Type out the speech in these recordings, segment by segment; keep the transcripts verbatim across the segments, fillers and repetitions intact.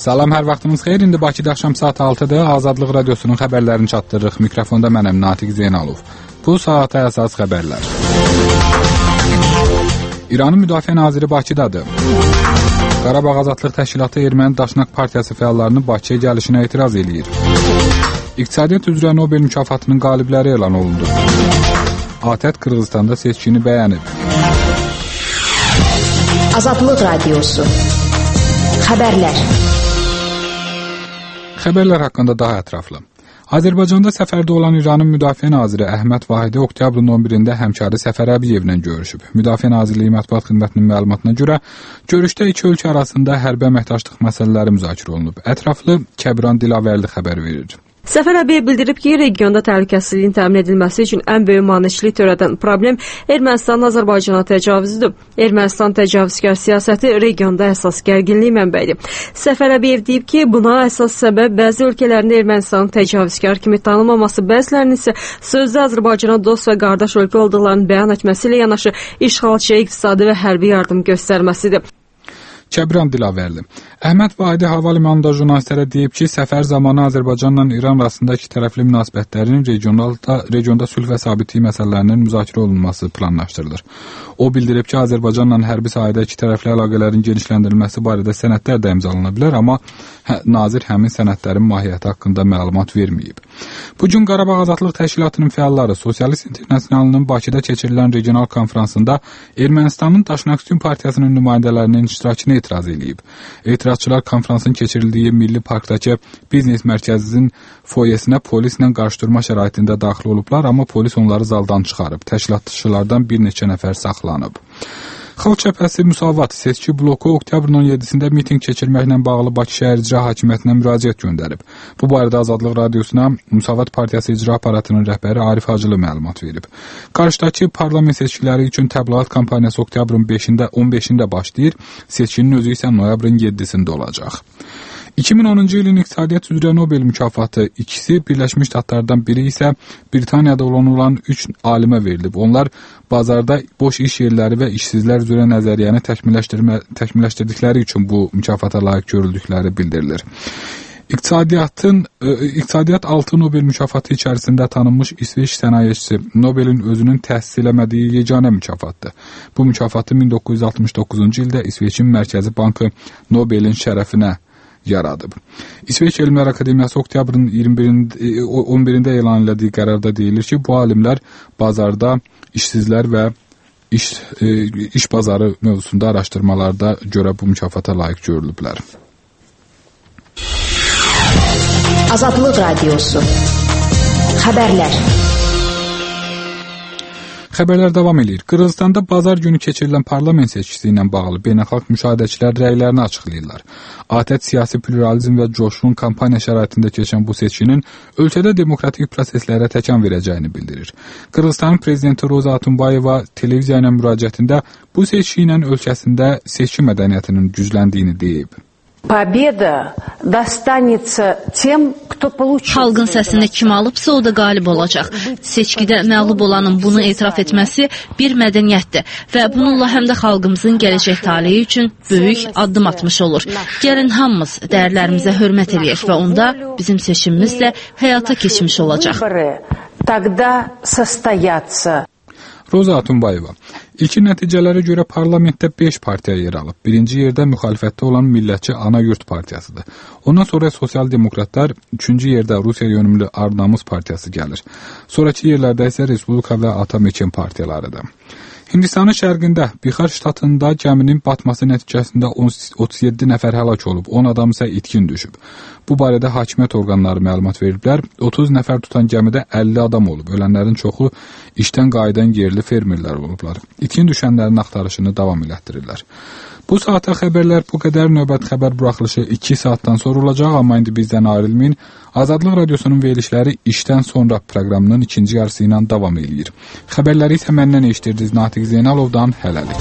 Salam, hər vaxtınız xeyir. İndi Bakıda axşam saat altıda Azadlıq Radiosunun xəbərlərini çatdırırıq. Mikrofonda mənəm Natiq Zeynalov. Bu saata əsas xəbərlər. İranın Müdafiə Naziri Bakıdadır. Qarabağ Azadlıq Təşkilatı Erməni Daşnaq Partiyası fəallarının Bakıya gəlişinə etiraz eləyir. İqtisadiyyat üzrə Nobel mükafatının qalibləri elan olundu. ATƏT Qırğızstanda seçkini bəyənib. Azadlıq Radiosu. Xəbərlər. Xəbərlər haqqında daha ətraflı. Azərbaycanda səfərdə olan İranın Müdafiə Naziri Əhməd Vahidi oktyabrın on birində həmkarı Səfər Əbiyevlə görüşüb. Müdafiə Nazirliyi Mətbuat Xidmətinin məlumatına görə, görüşdə iki ölkə arasında hərbi əməkdaşlıq məsələləri müzakirə olunub. Ətraflı Kəbran Dilavərli xəbər verir. Səfər Əbiyev bildirib ki, regionda təhlükəsizliyin təmin edilməsi üçün ən böyük maneçilik törədən problem Ermənistanın Azərbaycana təcavüzüdür. Ermənistan təcavüzkar siyasəti regionda əsas gərginlik mənbəyidir. Səfər Əbiyev deyib ki, buna əsas səbəb bəzi ölkələrin Ermənistanın təcavüzkar kimi tanınmaması, bəzilərinin isə sözdə Azərbaycana dost və qardaş ölkə olduqlarını bəyan etməsi ilə yanaşı işğalçıya iqtisadi və hərbi yardım göstərməsidir. Kəbran Dilavərli. Əhməd Vahidi hava limanında jurnalistlərə deyib ki, səfər zamanı Azərbaycanla İran arasında iki tərəfli münasibətlərin regionda, regionda sülh və sabitlik məsələlərinin müzakirə olunması planlaşdırılır. O bildirib ki, Azərbaycanla hərbi sahədə iki tərəfli əlaqələrin genişləndirilməsi barədə sənədlər də imzalana bilər, amma hə, nazir həmin sənədlərin mahiyyəti haqqında məlumat verməyib. Bugün Qarabağ Azadlıq Təşkilatının fəalları Sosialist İnternasionalının Bakıda keçirilən regional konfransında Ermənistanın Daşnaq Partiyasının nümayəndələrinin iştirakını etiraz edib. Etirazçılar konfransın keçirildiyi Milli Parkdakı biznes mərkəzinin foyesinə polislə qarşıdurma şəraitində daxil olublar, amma polis onları zaldan çıxarıb. Təşkilatçılardan bir neçə nəfər saxlanıb. Xalq Cəbhəsi Müsavat seçki bloku oktyabrın on yedisində miting keçirməklə bağlı Bakı şəhər icra hakimiyyətinə müraciət göndərib. Bu barədə Azadlıq Radiosuna Müsavat Partiyası icra aparatının rəhbəri Arif Hacılı məlumat verib. Qarşıdakı parlament seçkiləri üçün təbliğat kampaniyası oktyabrın beşində on beşində başlayır, seçkinin özü isə noyabrın yeddisində olacaq. iki min onuncu ilin iqtisadiyyat üzrə Nobel mükafatı ikisi Birləşmiş Ştatlardan biri isə Britaniyada olan olan üç alimə verilib. Onlar bazarda boş iş yerləri və işsizlər üzrə nəzəriyyəni təkmilləşdirdikləri üçün bu mükafata layiq görüldükləri bildirilir. İqtisadiyyatın, e, İqtisadiyyat altı Nobel mükafatı içərisində tanınmış İsveç sənayeçisi Nobelin özünün təsis eləmədiyi yeganə mükafatdır. Bu mükafatı min doqquz yüz altmış doqquzuncu ildə İsveçin Mərkəzi Bankı Nobelin şərəfinə yaradıb. İsveç Elmlər Akademiyası oktyabrın iyirmi birində, on birində elan elədiyi qərarda deyilir ki, bu alimlər bazarda işsizlər və iş, e, iş bazarı mövzusunda araşdırmalarda görə bu mükafata layiq görülüblər. Azadlıq Radiosu. Xəbərlər. Xəbərlər davam edir. Qırğızstanda bazar günü keçirilən parlament seçkisi ilə bağlı beynəlxalq müşahidəçilər rəylərini açıqlayırlar. ATƏT siyasi pluralizm və coşqun kampaniya şəraitində keçən bu seçkinin ölkədə demokratik proseslərə təkan verəcəyini bildirir. Qırğızstanın prezidenti Roza Atunbayeva televiziya ilə müraciətində bu seçki ilə ölkəsində seçki mədəniyyətinin gücləndiyini deyib. Победа достанется тем, кто получил. Xalqın səsini kim alıbsa o da qalib olacaq. Seçkidə məğlub olanın bunu etiraf etməsi bir mədəniyyətdir və bununla həm də xalqımızın gələcək taleyi üçün böyük addım atmış olur. Gəlin hamımız dəyərlərimizə hörmət eləyək və onda bizim seçimimiz də həyata keçmiş olacaq. Тогда состоятся. Roza Atunbayeva. İlkin nəticələrə görə parlamentdə beş partiya yer alıb. Birinci yerdə müxalifətdə olan Millətçi Ana Yurt Partiyasıdır. Ondan sonra Sosial Demokratlar, üçüncü yerdə Rusiya yönümlü Arnamız Partiyası gəlir. Sonraki yerlərdə isə Respublika və Atamekin partiyalarıdır. Hindistanın şərqində Bihar ştatında gəminin batması nəticəsində otuz yeddi nəfər həlak olub, on adam isə itkin düşüb. Bu barədə hakimiyyət orqanları məlumat veriblər. otuz nəfər tutan gəmidə əlli adam olub. Ölənlərin çoxu işdən qayıdan yerli fermerlər olublar. İtkin düşənlərin axtarışını davam elətdirirlər. Bu saata xəbərlər bu qədər. Növbət xəbər buraxılışı iki saatdan sonra olacaq, amma indi bizdən ayrılmayın. Azadlıq Radiosunun verilişləri işdən sonra proqramının ikinci yarısı ilə davam edir. Xəbərləri isə məndən eşitirdiniz Natiq Zeynalovdan. Hələlik.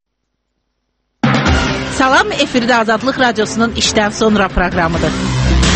Salam, efirdə Azadlıq Radiosunun işdən sonra proqramıdır.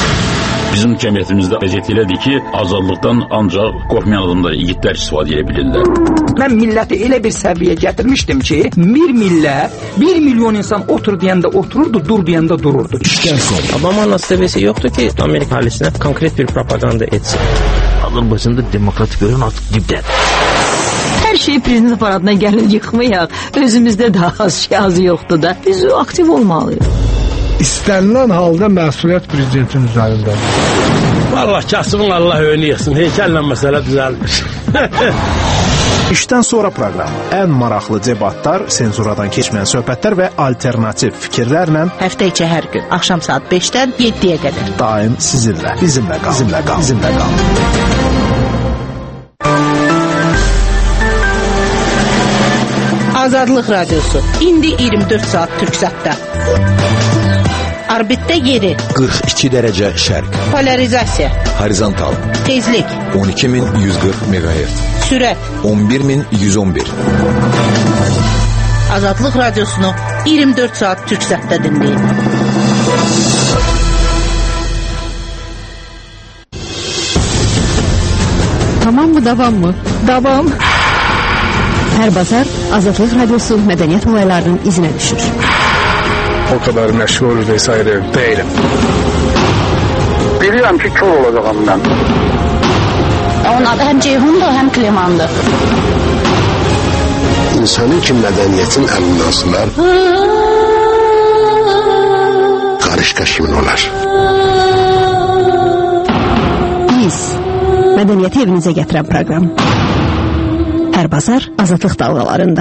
Bizim cəmiyyətimizdə vəziyyət elədir ki, azadlıqdan ancaq qorxmayan adamlar, igidlər istifadə edə bilirlər. Mən milləti elə bir səviyyəyə gətirmişdim ki, bir millət, bir milyon insan otur deyəndə otururdu, dur deyəndə dururdu. İşdən sonra. Obama nasibesi yoktu ki, Amerika halisine konkret bir propaganda etsin. Azərbaycanda demokratik görün artıq dibdədir. Hər şey prezident aparatına gəlin yıxmayaq. Özümüzdə də az şey azı yoxdur da. Biz aktiv olmalıyıq. İstənilən halda məsuliyyət prezidentin üzərindədir. Vallahi kasımın Allah önü yıxsın. Heykəllə məsələ düzəlmiş. İşdən sonra proqramı. Ən maraqlı debatlar, senzuradan keçməyən söhbətlər və alternativ fikirlərlə həftə içi hər gün axşam saat beşdən yeddiyə qədər. Daim sizinlə, bizimlə qal. Bizimlə qal. Bizimlə qal. Azadlıq Radiosu. İndi iyirmi dörd saat Türksatda. Orbitdə yeri qırx iki dərəcə şərq. Polarizasiya Horizontal tezlik on iki min yüz qırx meqahertz. Sürət on bir min yüz on bir. Azadlıq Radiosunu iyirmi dörd saat Türksatda dinləyin. Tamam mı, davam mı? Davam. Hər bazar Azadlıq Radiosu mədəniyyət olaylarının izinə düşür. O kadar məşğul vesaire değilim. Bilirəm ki, kör olacağım mən. Onun adı həm Ceyhundur, həm Klemandır. İnsanın ki, mədəniyyətin əlindən asılar, qarışqa kimin olar? Biz, mədəniyyəti evinizə gətirən proqram. Hər bazar Azadlıq dalğalarında.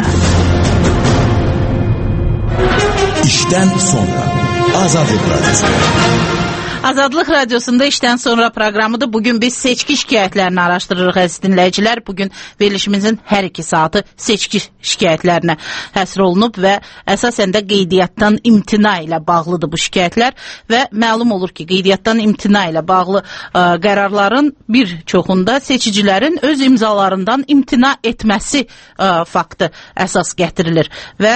İşdən sonra Azadlıq Radyosu. Azadlıq Radiosunda işdən sonra proqramıdır. Bugün biz seçki şikayətlərini araşdırırıq əziz dinləyicilər. Bugün verilişimizin hər iki saatı seçki şikayətlərinə həsr olunub və əsasən də qeydiyyatdan imtina ilə bağlıdır bu şikayətlər və məlum olur ki, qeydiyyatdan imtina ilə bağlı ə, qərarların bir çoxunda seçicilərin öz imzalarından imtina etməsi ə, faktı əsas gətirilir və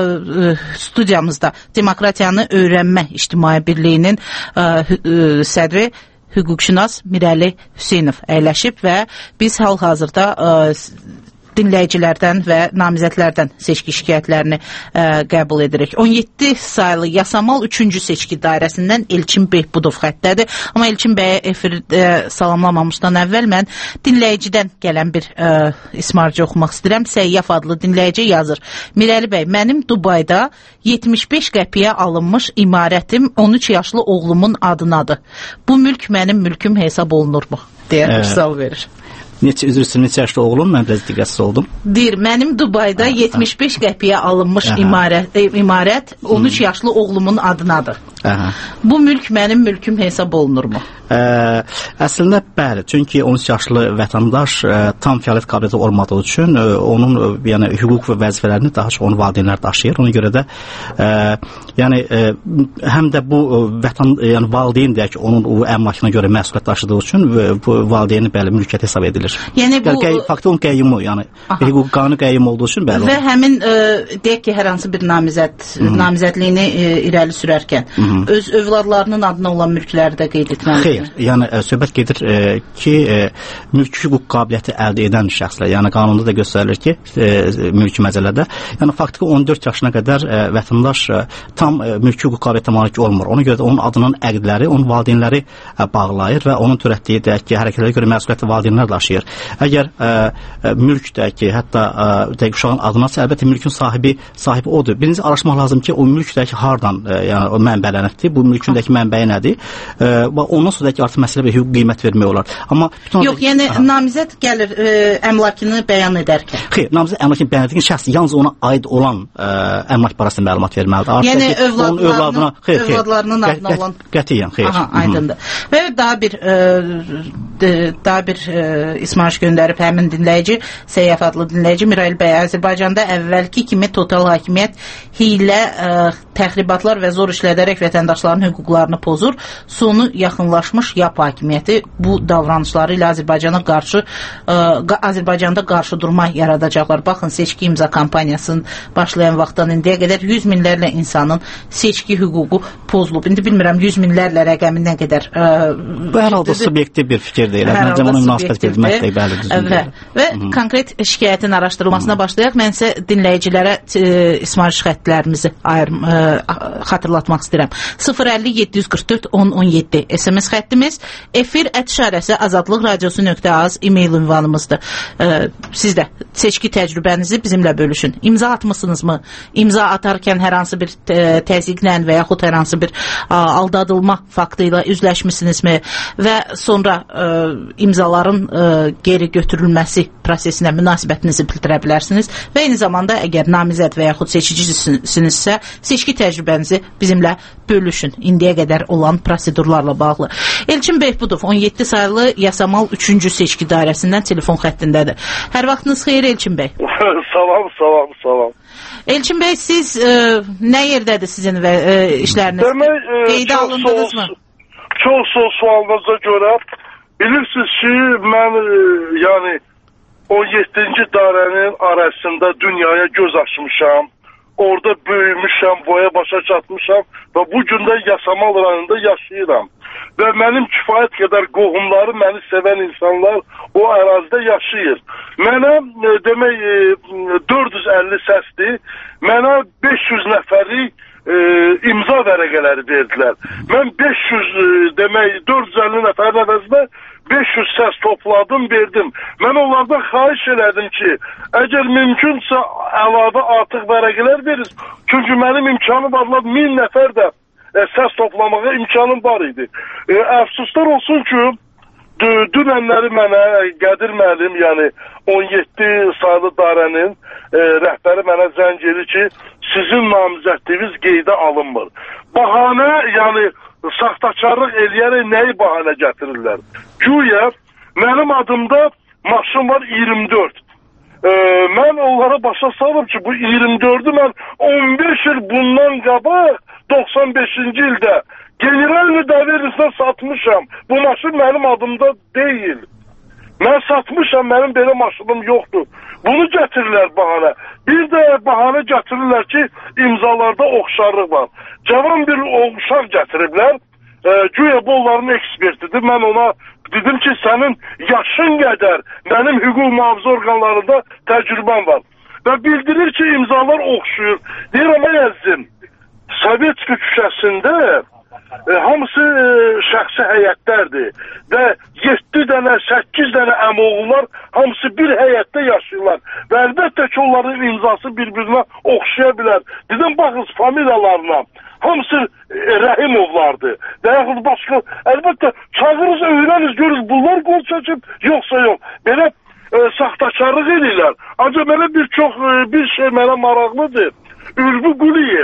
ə, studiyamızda Demokratiyanı Öyrənmə İctimai Birliyinin ə, sədri hüquqşünas Mirəli Hüseynov əyləşib və biz hal-hazırda ə, dinləyicilərdən və namizədlərdən seçki şikayətlərini ə, qəbul edirik. on yeddi saylı Yasamal üçüncü seçki dairəsindən Elçin Behbudov xəttədir. Amma Elçin bəyə efirdə salamlamamışdan əvvəl mən dinləyicidən gələn bir ə, ismarcı oxumaq istəyirəm. Səyyaf adlı dinləyici yazır. Mirəli bəy, mənim Dubayda yetmiş beş qəpiyə alınmış imarətim on üç yaşlı oğlumun adınadır. Bu mülk mənim mülküm hesab olunurmu? Deyə bir sual verir. Neçə üzrüsün, neçə yaşlı oğlum, mən biraz diqqətsiz oldum. Deyir, mənim Dubayda yetmiş beş qəpiyə alınmış imarət, imarət on üç yaşlı oğlumun adınadır. Aha. Bu mülk mənim mülküm hesab olunurmu? Ə, əslində bəli, çünki on üç yaşlı vətəndaş ə, tam fəaliyyət qabiliyyəti olmadığı üçün ə, onun ə, yəni hüquq və vəzifələrini daha çox onun valideynlər daşıyır. Ona görə də ə, yəni ə, həm də bu ə, vətən yəni valideyn deyək ki, onun o əmlakına görə məsuliyyət daşıdığı üçün və, bu valideyni bəli mülkiyyət hesab edilir. Yəni bu yəni, faktın qəyyumu, yəni hüquq qanunu qəyyum olduğu üçün bəli. Və həmin ə, deyək ki, hər hansı bir namizəd Hı-hı. namizədliyini ə, irəli sürərkən Hı-hı. öz övladlarının adına olan mülkləri də qeyd etməlidir. Xeyr, yəni ə, söhbət gedir ə, ki, ə, mülki hüquq qabiliyyəti əldə edən şəxslər, yəni qanunda da göstərilir ki, ə, mülki məcəllədə, yəni faktiki on dörd yaşına qədər ə, vətəndaş ə, tam ə, mülki hüquq qabiliyyətinə malik olmur. Ona görə də onun adının əqdləri, onun valideynləri ə, bağlayır və onun törətdiyi deyək ki, hərəkətlərə görə məsuliyyətli valideynlər daşıyır. Əgər ə, ə, mülk deyək ki, hətta ə, deyək uşağın adınasa, əlbəttə mülkün sahibi sahibi odur. Birinci araşdırmaq lazım ki, o mülk deyək ki, hardan ə, yəni o mənbələnibdir, bu mülkündəki mənbəyi nədir? Ə, və ondan sonra ki, artıq məsələ bir hüquq qiymət vermək olar. Amma bütün yox, yəni aha. namizəd gəlir ə, əmlakını bəyan edərkən. Xeyr, namizəd əmlakını bəyan edərkən şəxs yalnız ona aid olan ə, əmlak barəsində məlumat verməlidir. Artıq yəni ki, övladlarının, övladına, xeyr, övladlarının xeyr, adına olan qətiyyən, xeyr. Aha, aydındır. Və daha bir ə, daha bir ə, ismarış göndərib həmin dinləyici, Səyyaf adlı dinləyici Mirəli bəy, Azərbaycanda əvvəlki kimi total hakimiyyət hiylə ə, təxribatlar və zor işlədərək vətəndaşların hüquqlarını pozur. Sonu yaxınlaşmış YAP hakimiyyəti bu davranışları ilə Azərbaycana qarşı ə, Azərbaycanda qarşı durma yaradacaqlar. Baxın, seçki imza kampaniyasının başlayan vaxtdan indiyə qədər yüz minlərlə insanın seçki hüququ pozulub. İndi bilmirəm yüz minlərlə rəqəmi nə qədər ə, bu hər halda subyektiv bir fikir deyil. Məncə buna münasibət bilmək də bəli düzdür. Və, və konkret şikayətin araşdırılmasına başlayaq. Mən isə dinləyicilərə e, ismarış xəttlərimizi ayır, e, xatırlatmaq istəyirəm. sıfır əlli yeddi yüz qırx dörd on on yeddi S M S xəttimiz, efir ət işarəsi azadlıq radiosu nöqtə az e-mail ünvanımızdır. E, siz də seçki təcrübənizi bizimlə bölüşün. İmza atmısınızmı? İmza atarkən hər hansı bir e, təzyiqlə və yaxud hər hansı bir a, aldadılma faktı ilə üzləşmisinizmi? Və sonra e, imzaların e, geri götürülməsi prosesinə münasibətinizi bildirə bilərsiniz və eyni zamanda əgər namizəd və yaxud seçicisinizsə seçki təcrübənizi bizimlə bölüşün. İndiyə qədər olan prosedurlarla bağlı. Elçin Behbudov on yeddi sayılı Yasamal üçüncü seçki dairəsindən telefon xəttindədir. Hər vaxtınız xeyir Elçin bəy. Salam, salam, salam. Elçin bəy, siz e, nə yerdədir sizin və e, işləriniz? Demək, e, qeydə alındınız mı? Çox sağ sualınıza görə bilirsiniz ki, mən e, yəni on yeddinci dairənin arasında dünyaya göz açmışam. Orada böyümüşəm, boya başa çatmışam və bu gün də Yasamal rayonunda yaşayıram. Və mənim kifayət qədər qohumları, məni sevən insanlar o ərazidə yaşayır. Mənə e, demək e, dörd yüz əlli səsdir, mənə beş yüz nəfəri e, imza vərəqələri verdilər. Mən beş yüz e, demək dörd yüz əlli nəfərin əvəzinə beş yüz səs topladım, verdim. Mən onlardan xahiş elədim ki, əgər mümkünsə əlavə artıq vərəqələr verir. Çünki mənim imkanım var, min nəfər də e, səs toplamağa imkanım var idi. E, əfsuslar olsun ki, dünənləri mənə Qədir müəllim, yəni on yeddi sayılı dairənin e, rəhbəri mənə zəng edir ki, sizin namizədliyiniz qeydə alınmır. Bahanə, yəni saxtakarlıq eləyərək nəyi bahanə gətirirlər? Güya mənim adımda maşın var iyirmi dörd. Ee, mən onlara başa salım ki, bu iyirmi dördü mən on beş il bundan qabaq doxsan beşinci ildə general müdafiəsinə satmışam. Bu maşın mənim adımda deyil. Mən satmışam, mənim belə maşınım yoxdur. Bunu gətirirlər bahanə. Bir də bahanə gətirirlər ki, imzalarda oxşarlıq var. Cavan bir uşaq gətiriblər. E, güya bu onların ekspertidir. Mən ona dedim ki, sənin yaşın qədər mənim hüquq mühafizə orqanlarında təcrübəm var. Və bildirir ki, imzalar oxşuyur. Deyirəm, ey əzizim, Sovetski küçəsində e, hamısı e, şəxsi həyətlərdir. Və yeddi dənə, səkkiz dənə əmoğullar hamısı bir həyətdə yaşayırlar. Və əlbəttə ki, onların imzası bir-birinə oxşaya bilər. Dedim, baxın familiyalarına. Hamısı e, Rəhimovlardır. Və yaxud başqa, əlbəttə, çağırız, öyrəniz, görürüz, bunlar qol çəkib, yoxsa yox. Belə e, saxtakarlıq edirlər. Ancaq mənə bir çox, e, bir şey mənə maraqlıdır. Ülvi Quliyev.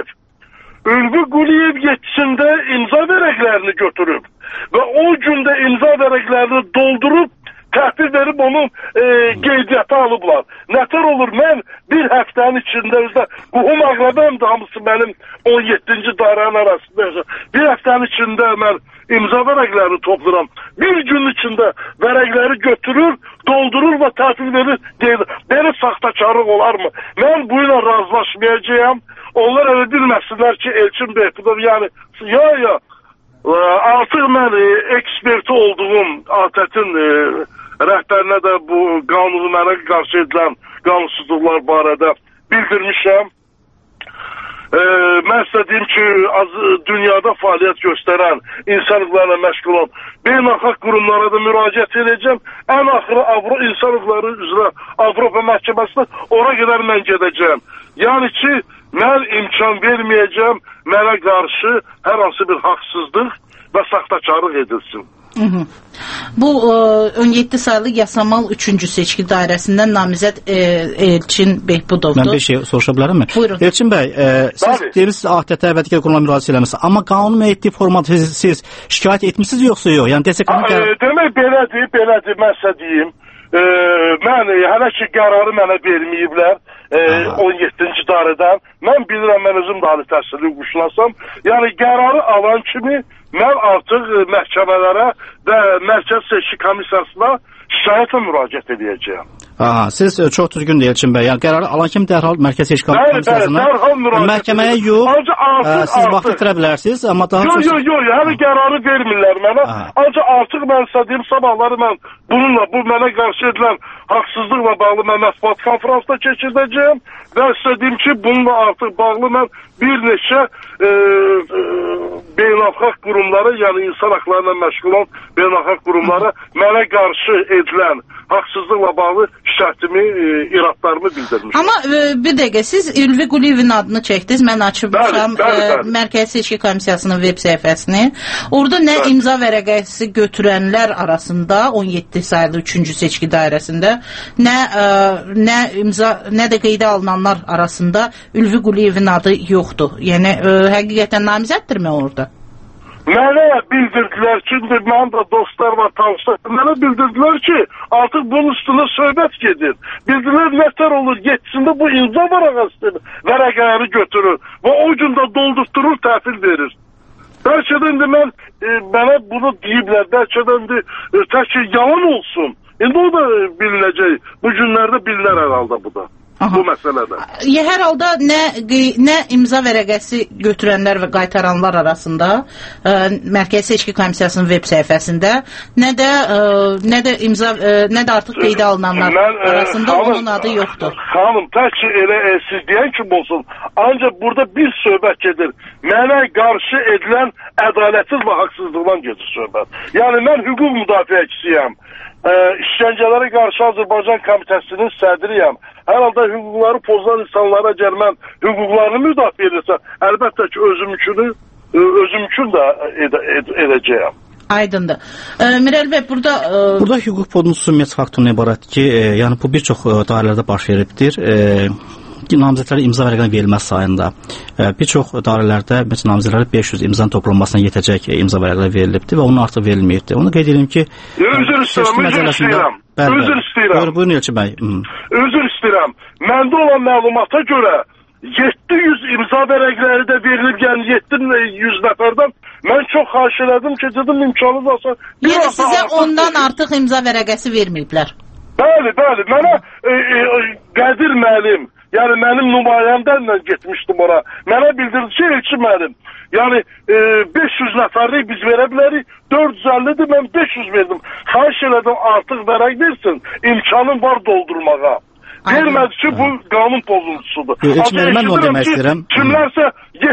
Ülvi Quliyev yetkisində imza vərəqlərini götürüb. Və o gündə imza vərəqlərini doldurub, təhvil verib onun e, qeydiyyata alıblar. Nətər olur, mən bir həftənin içində özdə qohum əqrəbəm hamısı mənim on yeddinci dairənin arasında. Bir həftənin içində mən imza vərəqlərini topluram. Bir gün içində vərəqləri götürür, doldurur və təhvil verir. Belə saxtakarlıq olarmı? Mən bu ilə razılaşmayacağım. Onlar elə bilməsinlər ki, Elçin Behbudov, yəni, ya ya, artıq mən e, eksperti olduğum A T Ə-in e, rəhbərinə də bu qanunu mənə qarşı edilən qanunsuzluqlar barədə bildirmişəm. E, mən sizə deyim ki, az, dünyada fəaliyyət göstərən, insan hüquqlarına məşğul olan beynəlxalq qurumlara da müraciət edəcəm. Ən axırı Avro insan hüquqları üzrə Avropa məhkəməsinə ora qədər mən gedəcəm. Yəni ki, mən imkan verməyəcəm, mənə qarşı hər hansı bir haqsızlıq və saxtakarlıq edilsin. Hı -hı. Bu e, on yeddi sayılı Yasamal üçüncü seçki dairəsindən namizəd e, Elçin Behbudovdur. Mən bir şey soruşa bilərəmmi? Buyurun. Elçin bəy, e, siz deyirsiniz A T Ə və digər qurumlara müraciət eləmisiniz. Amma qanun müəyyən formatı siz, siz şikayət etmisiniz yoxsa yox? Yəni desək e, demək belədir, belədir, mən sizə deyim. E, mən hələ ki qərarı mənə verməyiblər. e, on yeddinci dairədən. Mən bilirəm, mən özüm də ali təhsilli hüquqşünasam. Yəni qərarı alan kimi mən artıq məhkəmələrə və Mərkəzi Seçki Komissiyasına şikayətlə müraciət edəcəyəm. Aha, siz çox düzgün deyil Elçin bəy. Yəni qərarı alan kimi dərhal Mərkəzi Seçki Komissiyasına məhkəməyə yox, ə, siz vaxt itirə bilərsiniz, amma daha yox, yox, yox, hələ qərarı vermirlər mənə. Ancaq artıq mən sizə deyim, sabahları mən bununla, bu mənə qarşı edilən haqsızlıqla bağlı mən mətbuat konferansda keçirdəcəyəm və sizə deyim ki, bununla artıq bağlı mən bir neçə e, e, beynəlxalq qurumları, yəni insan haqlarına məşğul olan beynəlxalq qurumları mənə qarşı edilən haqsızlıqla bağlı şikayətimi, e, iradlarımı bildirmişəm. Amma e, bir dəqiqə, siz Ülvi Quliyevin adını çəkdiniz, mən açmışam e, Mərkəzi Seçki Komissiyasının web səhifəsini. Orada nə bəli. imza vərəqəsi götürənlər arasında on yeddi sayılı üçüncü seçki dairəsində, nə e, nə imza, nə də qeydə alınanlar arasında Ülvi Quliyevin adı yoxdur. Yəni e, həqiqətən namizəddirmi orada? Mənə bildirdilər ki, mənim də dostlar var, tanışlar, mənə bildirdilər ki, artıq bunun üstündə söhbət gedir. Bildirdilər, nətər olur, yetişində bu imza vərəqəsidir, vərəqələri götürür və o gün də doldurtturur, təhvil verir. Bəlkə də indi mən, e, mənə bunu deyiblər, bəlkə də indi e, tək ki, yalan olsun. İndi o da bilinəcək, bu günlərdə bilinər herhalde bu da. Aha. Bu məsələdə. Ya, hər halda nə, nə imza vərəqəsi götürənlər və qaytaranlar arasında ə, Mərkəzi Seçki Komissiyasının web səhifəsində, nə də ə, nə də imza ə, nə də artıq qeydə alınanlar mən, arasında ə, xanım, onun adı yoxdur. Xanım, tək ki elə e, siz deyən kim olsun, ancaq burada bir söhbət gedir. Mənə qarşı edilən ədalətsiz və haqsızlıqdan gedir söhbət. Yəni mən hüquq müdafiəçisiyəm. Ə, işgəncələrə qarşı Azərbaycan Komitəsinin sədriyəm. Hər halda hüquqları pozulan insanlara gəl mən hüquqlarını müdafiə edirsə, əlbəttə ki, özümkünü, özümkün də ed ed edəcəyəm. Aydındır. E, Mirəl bəy, burada... E... Burada hüquq pozuntusu ümumiyyət faktoruna ibarət ki, e, yəni bu bir çox dairələrdə baş veribdir. E, namizədlərə imza vərəqənin verilməsi sayında e, bir çox dairələrdə namizədlərə beş yüz imzanın toplanmasına yetəcək e, imza vərəqələri verilibdir və onun artıq verilməyibdir. Onu qeyd edim ki, üzr istəyirəm, üzr istəyirəm. Üzr istəyirəm. Buyurun Elçin bəy. Üzr istəyirəm. Məndə olan məlumata görə yeddi yüz imza vərəqələri də verilib, yəni yeddi yüz nəfərdən. Mən çox xahiş elədim ki, dedim imkanınız olsa. Yəni sizə ondan artıq imza vərəqəsi verməyiblər. Bəli, bəli. Mənə e, e, Qədir müəllim, yəni mənim nümayəndəmlə getmişdim ora. Mənə bildirdi ki, Elçin müəllim, yəni e, beş yüz nəfərlik biz verə bilərik, dörd yüz əllidir, mən beş yüz verdim. Xahiş elədim artıq vərəq versin, imkanım var doldurmağa. Vermədi ki, bu qanun pozuntusudur. Elçin müəllim, mən onu demək istəyirəm. Kimlərsə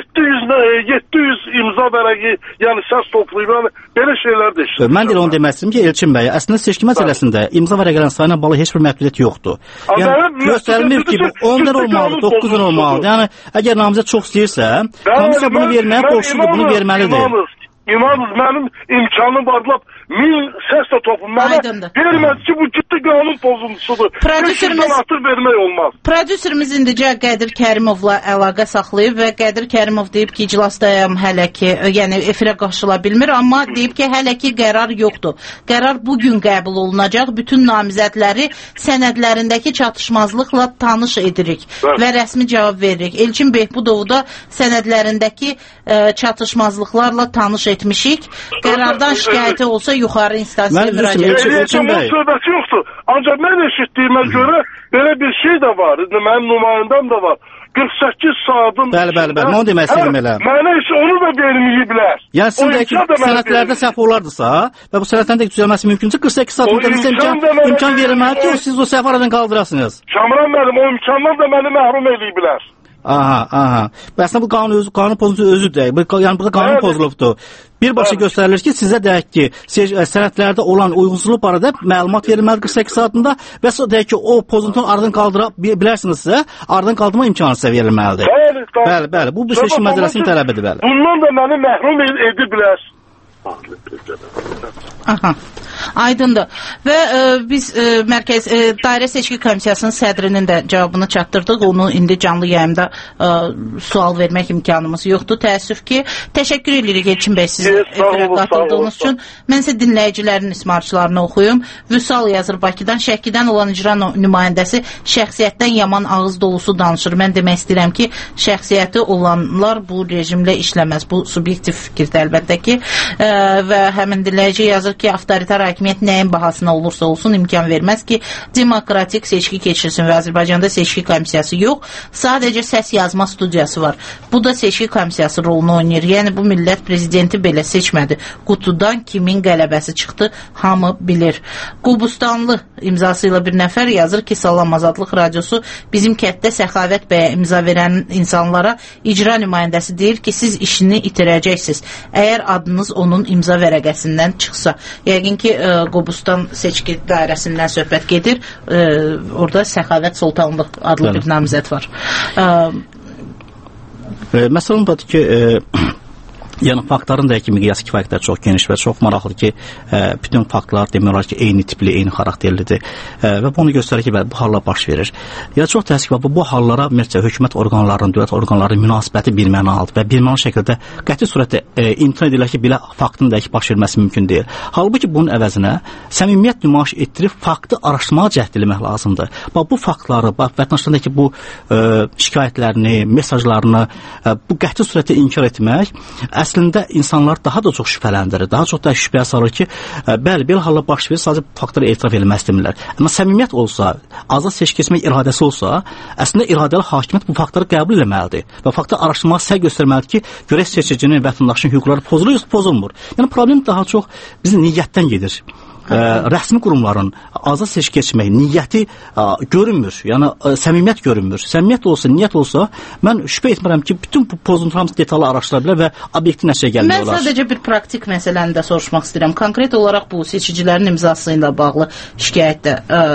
yeddi yüz imza vərəqi, yəni səs toplayıb, yəni belə şeylər də işləyir. Mən də onu demək istəyirəm ki, Elçin bəy, əslində seçki məsələsində imza vərəqələrin sayına bağlı heç bir məhdudiyyət yoxdur. Yəni göstərilmir ki, on dən olmalı, doqquz dən olmalı. Yəni əgər namizəd çox istəyirsə, komissiya bunu verməyə borcludur, bunu verməlidir. İnanın, mənim imkanım var, lap min səs də topum. Mənə vermədi ki, bu ciddi qanun pozuntusudur. Prodüserimiz artıq vermək olmaz. Prodüserimiz indicə Qədir Kərimovla əlaqə saxlayıb və Qədir Kərimov deyib ki, iclasdayam hələ ki, yəni efirə qaçıla bilmir, amma deyib ki, hələ ki qərar yoxdur. Qərar bugün qəbul olunacaq. Bütün namizədləri sənədlərindəki çatışmazlıqla tanış edirik Bəli. və rəsmi cavab veririk. Elçin Behbudovu da sənədlərindəki ə, çatışmazlıqlarla tanış etmişik. Qərardan şikayəti olsa yuxarı instansiyaya müraciət edəcəm. O söhbəti yoxdur. Ancaq mən eşitdiyimə görə belə bir şey də var. Mənim nümayəndəm də var. qırx səkkiz saatın... Bəli, bəli, bəli. Onu demək istəyirəm elə. Mənə heç onu da verməyiblər. Yəni sizin sənədlərdə səhv olardırsa və bu sənədlərin də düzəlməsi mümkünsə qırx səkkiz saatında sizə imkan, imkan verilməlidir ki, siz o səhv aradan qaldırasınız. Kamran müəllim, o imkandan da məni məhrum ediblər. Aha, aha. Bəs bu qanun özü, qanun pozuntusu özüdür. Yəni burada qanun pozulubdur. Birbaşa göstərilir ki, sizə deyək ki, sənədlərdə olan uyğunsuzluq barədə məlumat verilməlidir qırx səkkiz saatında və deyək ki, o pozuntunu aradan qaldıra bilərsinizsə, aradan qaldırma imkanı sizə verilməlidir. Bəli, bəli, bəli. Bu bir seçim məcəlləsinin tələbidir, bəli. Bundan da məni məhrum ediblər. Aha. Aydındır. Və e, biz e, mərkəz e, dairə seçki komissiyasının sədrinin də cavabını çatdırdıq. Onu indi canlı yayımda e, sual vermək imkanımız yoxdur. Təəssüf ki, təşəkkür edirik Elçin bəy sizin efirə qatıldığınız üçün. Mən isə dinləyicilərin ismarçılarını oxuyum. Vüsal yazır Bakıdan, Şəkidən olan icra nümayəndəsi şəxsiyyətdən yaman ağız dolusu danışır. Mən demək istəyirəm ki, şəxsiyyəti olanlar bu rejimlə işləməz. Bu subyektiv fikirdir əlbəttə ki. E, və həmin dinləyici yazır ki, avtoritar hakimiyyət nəyin bahasına olursa olsun imkan verməz ki, demokratik seçki keçirsin və Azərbaycanda seçki komissiyası yox, sadəcə səs yazma studiyası var. Bu da seçki komissiyası rolunu oynayır. Yəni bu millət prezidenti belə seçmədi. Qutudan kimin qələbəsi çıxdı, hamı bilir. Qubustanlı imzası ilə bir nəfər yazır ki, Salam Azadlıq Radiosu bizim kətdə Səxavət bəyə imza verən insanlara icra nümayəndəsi deyir ki, siz işini itirəcəksiniz. Əgər adınız onun imza vərəqəsindən çıxsa. Yəqin ki, e, Qobustan seçki dairəsindən söhbət gedir. E, orada Səxavət Sultanlı adlı bir namizəd var. E, e, məsələn budur ki, e, yəni faktların da ki, miqyası kifayət qədər çox geniş və çox maraqlı ki, e, bütün faktlar demək olar ki, eyni tipli, eyni xarakterlidir e, və bunu göstərir ki, bu hallar baş verir. Ya çox təəssüf ki, bu, bu hallara ümumiyyətcə hökumət orqanlarının, dövlət orqanlarının münasibəti birmənalıdır və birmənalı şəkildə qəti surətdə e, imtina edilir ki, belə faktın da ki, baş verməsi mümkün deyil. Halbuki bunun əvəzinə səmimiyyət nümayiş etdirib faktı araşdırmağa cəhd etmək lazımdır. Bax, bu faktları, bax, vətəndaşlarındakı bu e, şikayətlərini, mesajlarını e, bu qəti surətdə inkar etmək əslində insanlar daha da çox şübhələndirir, daha çox da şübhəyə salır ki, ə, bəli, belə hallar baş verir, sadəcə faktları etiraf edilmək istəmirlər. Amma səmimiyyət olsa, azad seçki keçmək iradəsi olsa, əslində iradəli hakimiyyət bu faktları qəbul etməlidir və faktı araşdırmağa səy göstərməlidir ki, görək seçicinin, vətəndaşın hüquqları pozulur, yoxsa pozulmur. Yəni problem daha çox bizim niyyətdən gedir. Ə, rəsmi qurumların azad seçki keçmək niyyəti ə, görünmür, yəni ə, səmimiyyət görünmür. Səmimiyyət olsa, niyyət olsa, mən şübhə etmirəm ki, bütün bu pozuntularımız detallı araşdıra bilər və obyektiv nəticəyə gəlmək olar. Mən sadəcə bir praktik məsələni də soruşmaq istəyirəm. Konkret olaraq bu seçicilərin imzası ilə bağlı şikayətdə ə,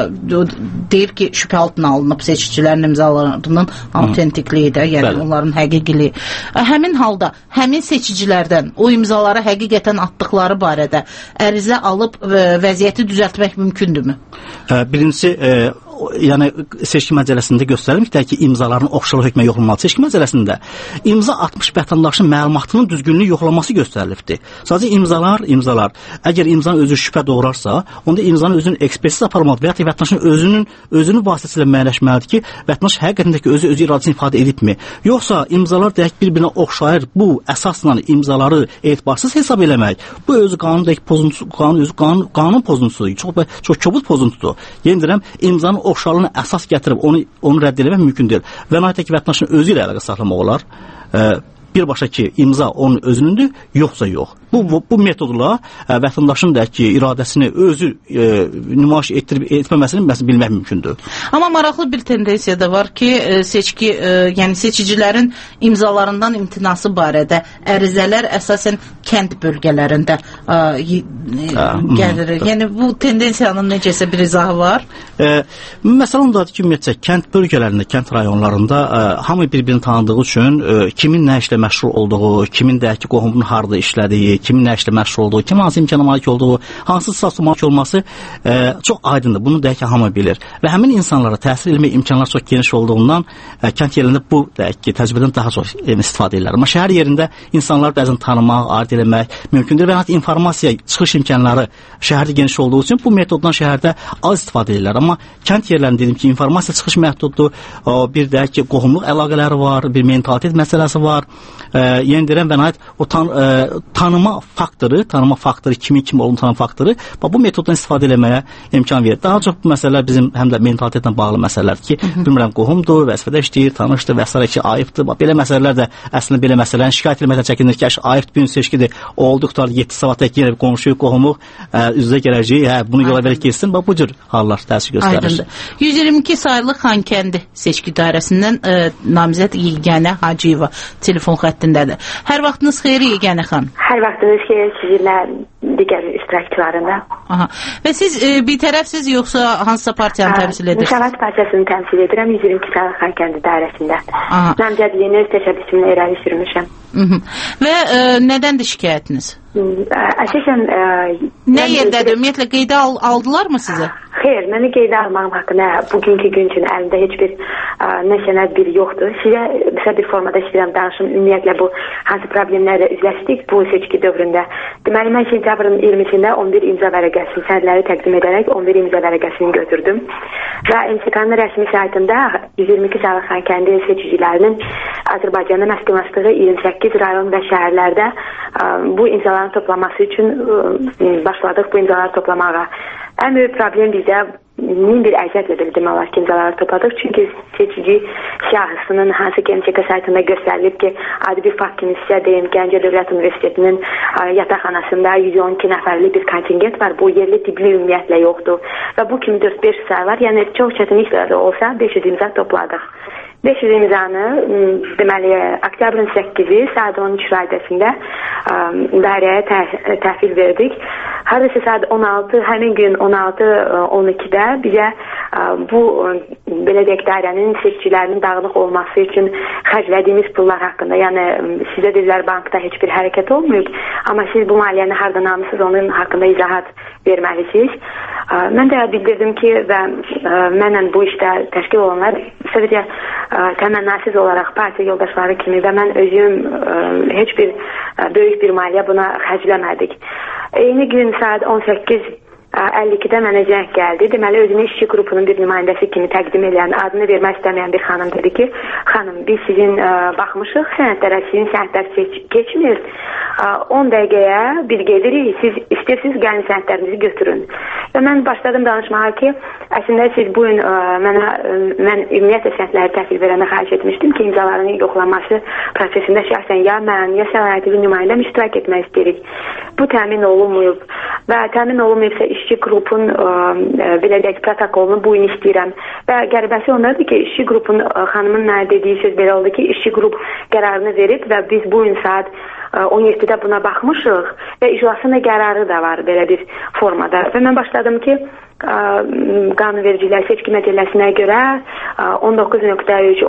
deyir ki, şübhə altına alınıb seçicilərin imzalarının autentikliyi də, yəni Bəli. onların həqiqiliyi. Ə, həmin halda, həmin seçicilərdən o imzaları həqiqətən atdıqları barədə ərizə alıb ə, vəziyyəti düzəltmək mümkündürmü? Birincisi, e, yəni seçki məcəlləsində göstərilmişdir ki, imzaların oxşarlıq hökmə yoxlanılması. Seçki məcəlləsində imza atmış vətəndaşın məlumatının düzgünlüyü yoxlanması göstərilibdir. Sadəcə imzalar, imzalar. Əgər imzanın özü şübhə doğurarsa, onda imzanın özünün ekspertiz aparılmalıdır və ya vətəndaşın özünün özünün vasitəsilə müəyyənləşməlidir ki, vətəndaş həqiqətindəki özü özü iradəsini ifadə edibmi? Yoxsa imzalar deyək bir-birinə oxşayır. Bu əsasla imzaları etibarsız hesab eləmək. Bu özü qanundakı pozuntusu, qanun özü qanun, qanun pozuntusudur. Çox çox kobud pozuntudur. Yenə deyirəm, imzanın oxşarlığına əsas gətirib onu onu rədd etmək mümkün deyil. Və nəhayət ki, vətəndaşın özü ilə əlaqə saxlamaq olar. E, birbaşa ki, imza onun özünündür, yoxsa yox. Bu, bu, bu metodla ə, vətəndaşın da ki, iradəsini özü ə, nümayiş etdirib etməməsini bilmək mümkündür. Amma maraqlı bir tendensiya da var ki, seçki, ə, yəni seçicilərin imzalarından imtinası barədə ərizələr əsasən kənd bölgələrində ə, ə, gəlir. Yəni bu tendensiyanın necəsə bir izahı var? Ə, məsələn odur ki, ümumiyyətcə kənd bölgələrində, kənd rayonlarında ə, hamı bir-birini tanıdığı üçün ə, kimin nə işlə məşğul olduğu, kimin də ki, qohumunun harda işlədiyi, kimin nə işlə məşğul olduğu, kimin hansı imkana malik olduğu, hansı statusuna malik olması e, çox aydındır. Bunu da ki, hamı bilir. Və həmin insanlara təsir etmək imkanlar çox geniş olduğundan e, kənd yerində bu da ki, təcrübədən daha çox e, istifadə edirlər. Amma şəhər yerində insanlar bəzən tanımaq, aid eləmək mümkündür və hətta informasiya çıxış imkanları şəhərdə geniş olduğu üçün bu metoddan şəhərdə az istifadə edirlər. Amma kənd yerlərində dedim ki, informasiya çıxış metodudur. O, bir də ki, qohumluq əlaqələri var, bir mentalitet məsələsi var. E, yenə deyirəm, və nəhayət o tan, e, tanıma faktoru, tanıma faktoru, kimin kim olduğunu tanıma faktoru, bu metoddan istifadə etməyə imkan verir. Daha çox bu məsələlər bizim həm də mentalitetlə bağlı məsələlərdir ki, Hı -hı. bilmirəm, qohumdur, vəzifədə işləyir, tanışdır və s. ki, ayıbdır. Belə məsələlər də əslində belə məsələlərin şikayət etməkdən çəkinir ki, ayıbdır, bir seçkidir, olduqda yeddi saat tək yenə qonşu, qohumuq, üzrə gələcək, hə, bunu yola verək keçsin, bu cür hallar təsir göstərir. Aydındır. yüz iyirmi iki sayılı Xankəndi seçki dairəsindən e, namizəd Yeganə Hacıyeva telefon xəttindədir. Hər vaxtınız xeyir Yeganə xan. Hər vaxtınız xeyir sizinlə. digər iştirakçılarına. Aha. Və siz e, bir tərəfsiz yoxsa hansısa partiyanı təmsil edirsiniz? Müsavat Partiyasını təmsil edirəm yüz iyirmi iki saylı Xankəndi dairəsində. Namzədliyini öz təşəbbüsümlə irəli sürmüşəm. Hı -hı. Və e, nədəndir şikayətiniz? Əsasən nə yerdədir? Ümumiyyətlə qeydə al aldılar mı sizə? Xeyr, məni qeydə almağım haqqında bugünkü gün üçün əlimdə heç bir nə sənəd bir yoxdur. Sizə qısa bir formada istəyirəm danışım. Ümumiyyətlə bu hansı problemlərlə üzləşdik bu seçki dövründə. Deməli mən sentyabrın iyirmisində on bir imza vərəqəsi sənədləri təqdim edərək on bir imza vərəqəsini götürdüm. Və M S K-nın rəsmi saytında yüz iyirmi iki saylı Xankəndi seçicilərinin Azərbaycanda məskunlaşdığı iyirmi səkkiz rayon və şəhərlərdə bu imzaların toplaması üçün başladıq bu imzaları toplamağa. Ən böyük problem bizdə min bir əziyyətlə də demək olar ki, imzaları topladıq. Çünki seçici siyahısının hansı ki M S K saytında göstərilib ki, adi bir fakt kimi sizə deyim, Gəncə Dövlət Universitetinin yataqxanasında yüz on iki nəfərli bir kontingent var. Bu yerli tibli ümumiyyətlə yoxdur. Və bu kimi dörd beş sayı var. Yəni çox çətinliklə də olsa beş yüz imza topladıq. beş yüz imzanı deməli oktyabrın səkkizi saat on üç radəsində dairəyə təhvil verdik. Hardasa saat on altı, həmin gün on altı on ikidə bizə bu belə deyək dairənin seçicilərinin dağılıq olması üçün xərclədiyimiz pullar haqqında, yəni sizə dedilər bankda heç bir hərəkət olmayıb, amma siz bu maliyyəni hardan almışsınız onun haqqında izahat verməlisiniz. Mən də bildirdim ki və mənlə bu işdə təşkil olanlar sadəcə təmənnasız olaraq partiya yoldaşları kimi və mən özüm heç bir böyük bir maliyyə buna xərcləmədik. Eyni gün saat on səkkiz əlli ikidə mənə zəng gəldi. Deməli özünü işçi qrupunun bir nümayəndəsi kimi təqdim edən, adını vermək istəməyən bir xanım dedi ki, xanım biz sizin ə, baxmışıq sənədlərə, sizin sənədlər keçmir. Ə, on dəqiqəyə bir gedirik, siz istəyirsiniz gəlin sənədlərinizi götürün. Və mən başladım danışmağa ki, əslində siz bugün ə, mənə, ə, mən ümumiyyətlə sənədləri təhvil verənə xahiş etmişdim ki, imzaların yoxlanması prosesində şəxsən ya mən, ya səlahiyyətli nümayəndəm iştirak etmək istəyirik. Bu təmin olunmayıb və təmin olunmayıbsa işçi qrupun ə, belə deyək protokolunu bu gün istəyirəm. Və qəribəsi ondadır ki, işçi qrupun ə, xanımın mənə dediyi söz belə oldu ki, işçi qrup qərarını verib və biz bu gün saat ə, on yeddidə buna baxmışıq və iclasında qərarı da var belə bir formada. Və mən başladım ki, ə, qanunvericilər seçki məcəlləsinə görə on doqquz nöqtə üç,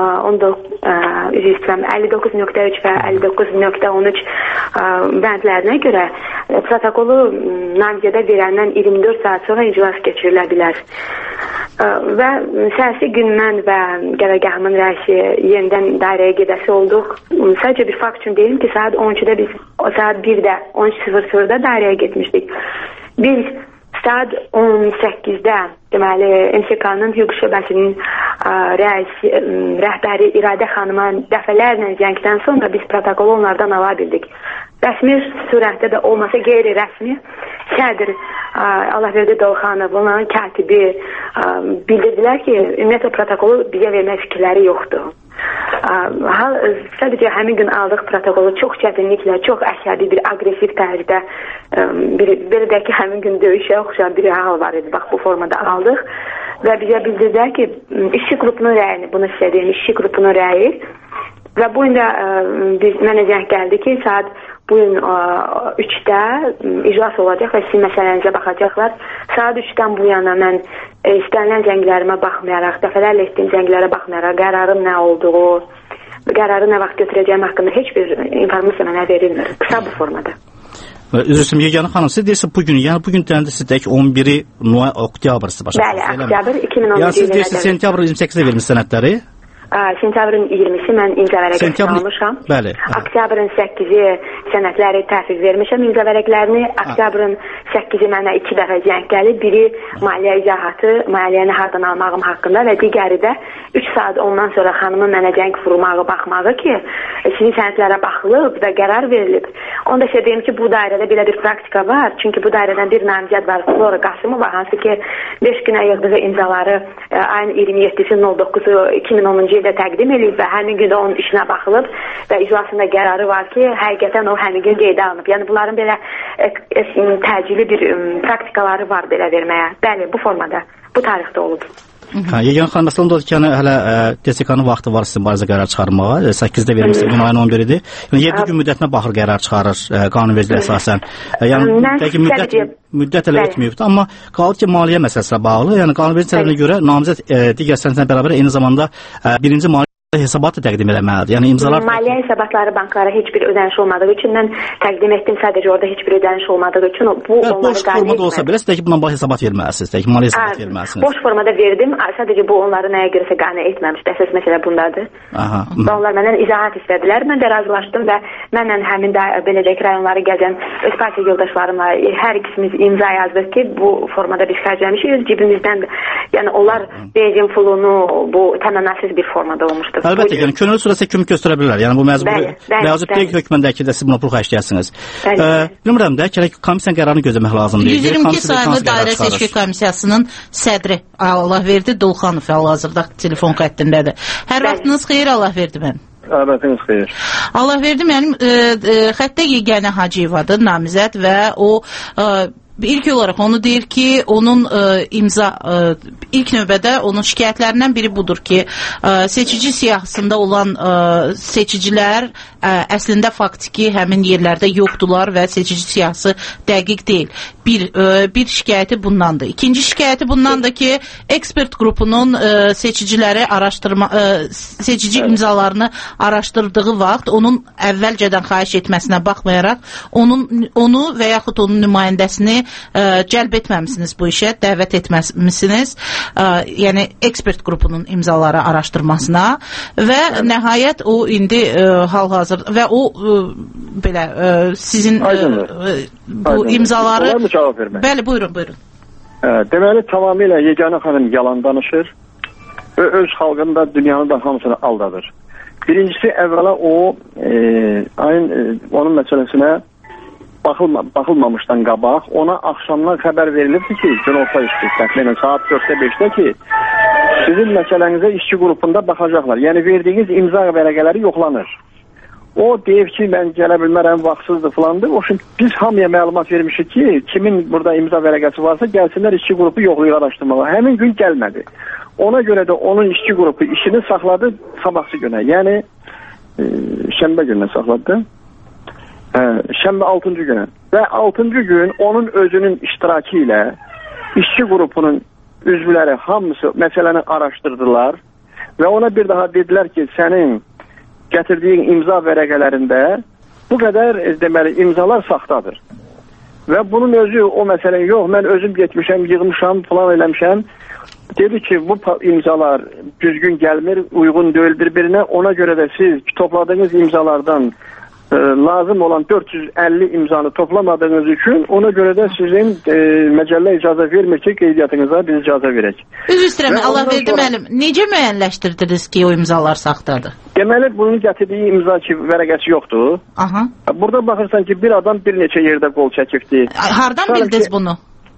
əlli doqquz nöqtə üç və əlli doqquz nöqtə on üç bəndlərinə görə protokolu namizədə verəndən iyirmi dörd saat sonra iclas keçirilə bilər. Və səhərsi gün mən və qərargahımın rəisi yenidən dairəyə gedəsi olduq. Sadəcə bir fakt üçün deyim ki, saat on ikidə biz saat birdə on üç sıfır sıfırda dairəyə getmişdik. Biz saat on səkkizdə deməli M S K-nın hüquq şöbəsinin rəisi, rəhbəri İradə xanıma dəfələrlə zəngdən sonra biz protokolu onlardan ala bildik. Rəsmi surətdə də olmasa qeyri-rəsmi sədr Allahverdi Doğanov, onların katibi bildirdilər ki, ümumiyyətlə protokolu bizə vermək fikirləri yoxdur. Hal, sadəcə həmin gün aldıq protokolu çox çətinliklə, çox əsəbi bir aqressiv tərzdə bir, belə deyək ki, həmin gün döyüşə oxşayan bir hal var idi. Bax, bu formada aldıq və bizə bildirdilər ki, işçi qrupunun rəyini, bunu sizə deyim, işçi qrupunun rəyi və bu gün də biz, mənə zəng gəldi ki, saat bu gün üçdə iclas olacaq və sizin məsələnizə baxacaqlar. Saat üçdən bu yana mən istənilən zənglərimə baxmayaraq, dəfələrlə etdiyim zənglərə baxmayaraq, qərarım nə olduğu, qərarı nə vaxt götürəcəyim haqqında heç bir informasiya mənə verilmir. Qısa bu formada. Üzr istəyirəm, Yeganə xanım, siz deyirsiniz bugün, yəni bugün deyəndə siz deyək on biri oktyabr siz başa. Bəli, oktyabr iki min on yəni siz deyirsiniz sentyabr iyirmi səkkizdə vermiş sənədləri? Sentyabrın iyirmisi mən imza vərəqəsini almışam. Bəli. Oktyabrın səkkizi sənədləri təhvil vermişəm imza vərəqlərini. Oktyabrın səkkizi mənə iki dəfə zəng gəlib. Biri maliyyə izahatı, maliyyəni hardan almağım haqqında və digəri də üç saat ondan sonra xanımın mənə zəng vurmağı, baxmağı ki, sizin sənədlərə baxılıb və qərar verilib. Onda isə deyim ki, bu dairədə belə bir praktika var. Çünki bu dairədən bir namizəd var, Flora Qasımova, hansı ki, beş günə yığdığı imzaları ayın iyirmi yeddisi nol doqquzu iki min onuncu ildə təqdim edilib və həmin gün onun işinə baxılıb və iclasında qərarı var ki, həqiqətən o həmin gün qeydə alınıb. Yəni bunların belə təcili bir praktikaları var belə verməyə. Bəli, bu formada, bu tarixdə olub. Hə, yeganə xanım məsələn odur ki, yəni hələ D S K-nın vaxtı var sizin barədə qərar çıxarmağa. səkkizdə vermişsə iyunun on biridir. Yəni yeddi gün müddətinə baxır qərar çıxarır qanunvericiliyə əsasən. Yəni dəqiq müddət müddət elə etməyibdi, amma qalır ki, maliyyə məsələsinə bağlı. Yəni qanunverici tərəfinə görə namizəd digər sənədlə bərabər eyni zamanda birinci maliyyə hesabat da təqdim eləməlidir. Yəni imzalar maliyyə hesabatları banklara heç bir ödəniş olmadığı üçün mən təqdim etdim, sadəcə orada heç bir ödəniş olmadığı üçün bu onları boş formada olsa belə siz də ki, bundan bax hesabat verməlisiniz, də ki, maliyyə hesabat verməlisiniz. Boş formada verdim, sadəcə bu onları nəyə görəsə qane etməmişdi. Əsas məsələ bundadır. Aha. Və onlar məndən izahat istədilər. Mən də razılaşdım və mənlə həmin də belə deyək rayonları gəzən öz partiya yoldaşlarımla hər ikimiz imza yazdıq ki, bu formada biz xərcləmişik öz cibimizdən. Yəni onlar benzin pulunu bu təmənnasız bir formada olmuşdu. Əlbəttə, yəni könüllü surətdə kömək göstərə bilər. Yəni bu məcburi vəzifə hökmündəki də siz buna pul xərcləyərsiniz. Bilmirəm də, gərək komissiyanın qərarını gözləmək lazımdır. yüz iyirmi iki sayılı dairə seçki komissiyasının sədri Allahverdi Dulxanov hal-hazırda telefon xəttindədir. Hər vaxtınız xeyir, Allahverdi mənim. Əlbəttiniz xeyir. Allahverdi mənim xəttə Yeganə Hacıyevadır, namizəd və o İlk olaraq onu deyir ki, onun e, imza e, ilk növbədə onun şikayətlərindən biri budur ki, e, seçici siyahısında olan e, seçicilər e, əslində faktiki həmin yerlərdə yoxdular və seçici siyahısı dəqiq deyil. Bir e, bir şikayəti bundandır. İkinci şikayəti bundandır ki, ekspert qrupunun e, seçiciləri araşdırma e, seçici imzalarını araşdırdığı vaxt onun əvvəlcədən xahiş etməsinə baxmayaraq onun onu və yaxud onun nümayəndəsini ə, cəlb etməmisiniz bu işə, dəvət etməmisiniz, ə, yəni ekspert qrupunun imzaları araşdırmasına və nəhayət o indi ə, hal-hazır və o ə, belə ə, sizin ə, bu Aydın. imzaları bəli, buyurun, buyurun. Ə, deməli, tamamilə Yeganə xanım yalan danışır, Ö öz xalqını da, dünyanı da hamısını aldadır. Birincisi, əvvəla o e, ayın, e, onun məsələsinə Baxılma, baxılmamışdan qabaq ona axşamdan xəbər verilibdir ki, günorta üstü təxminən saat dörddə beşdə ki, sizin məsələnizə işçi qrupunda baxacaqlar. Yəni verdiyiniz imza vərəqələri yoxlanır. O deyir ki, mən gələ bilmərəm, vaxtsızdır filandır. O şimdi biz hamıya məlumat vermişik ki, kimin burada imza vərəqəsi varsa gəlsinlər işçi qrupu yoxlayıb araşdırmağa. Həmin gün gəlmədi. Ona görə də onun işçi qrupu işini saxladı sabahsı günə. Yəni e, şənbə gününə saxladı. Hə, şənbə altıncı günə və altıncı gün onun özünün iştirakı ilə işçi qrupunun üzvləri hamısı məsələni araşdırdılar və ona bir daha dedilər ki, sənin gətirdiyin imza vərəqələrində bu qədər deməli imzalar saxtadır. Və bunun özü o məsələni yox, mən özüm getmişəm, yığmışam, falan eləmişəm. Dedi ki, bu imzalar düzgün gəlmir, uyğun deyil bir-birinə. Ona görə də siz topladığınız imzalardan e, lazım olan dörd yüz əlli imzanı toplamadığınız üçün ona görə də sizin e, məcəllə icazə vermir ki, qeydiyyatınıza biz icazə verək. Üzr istəyirəm, Allah verdi sonra... müəllim. Necə müəyyənləşdirdiniz ki, o imzalar saxtadır? Deməli, bunun gətirdiyi imza ki, vərəqəsi yoxdur. Aha. Burada baxırsan ki, bir adam bir neçə yerdə qol çəkibdi. Hardan Sonra bildiniz ki, bunu?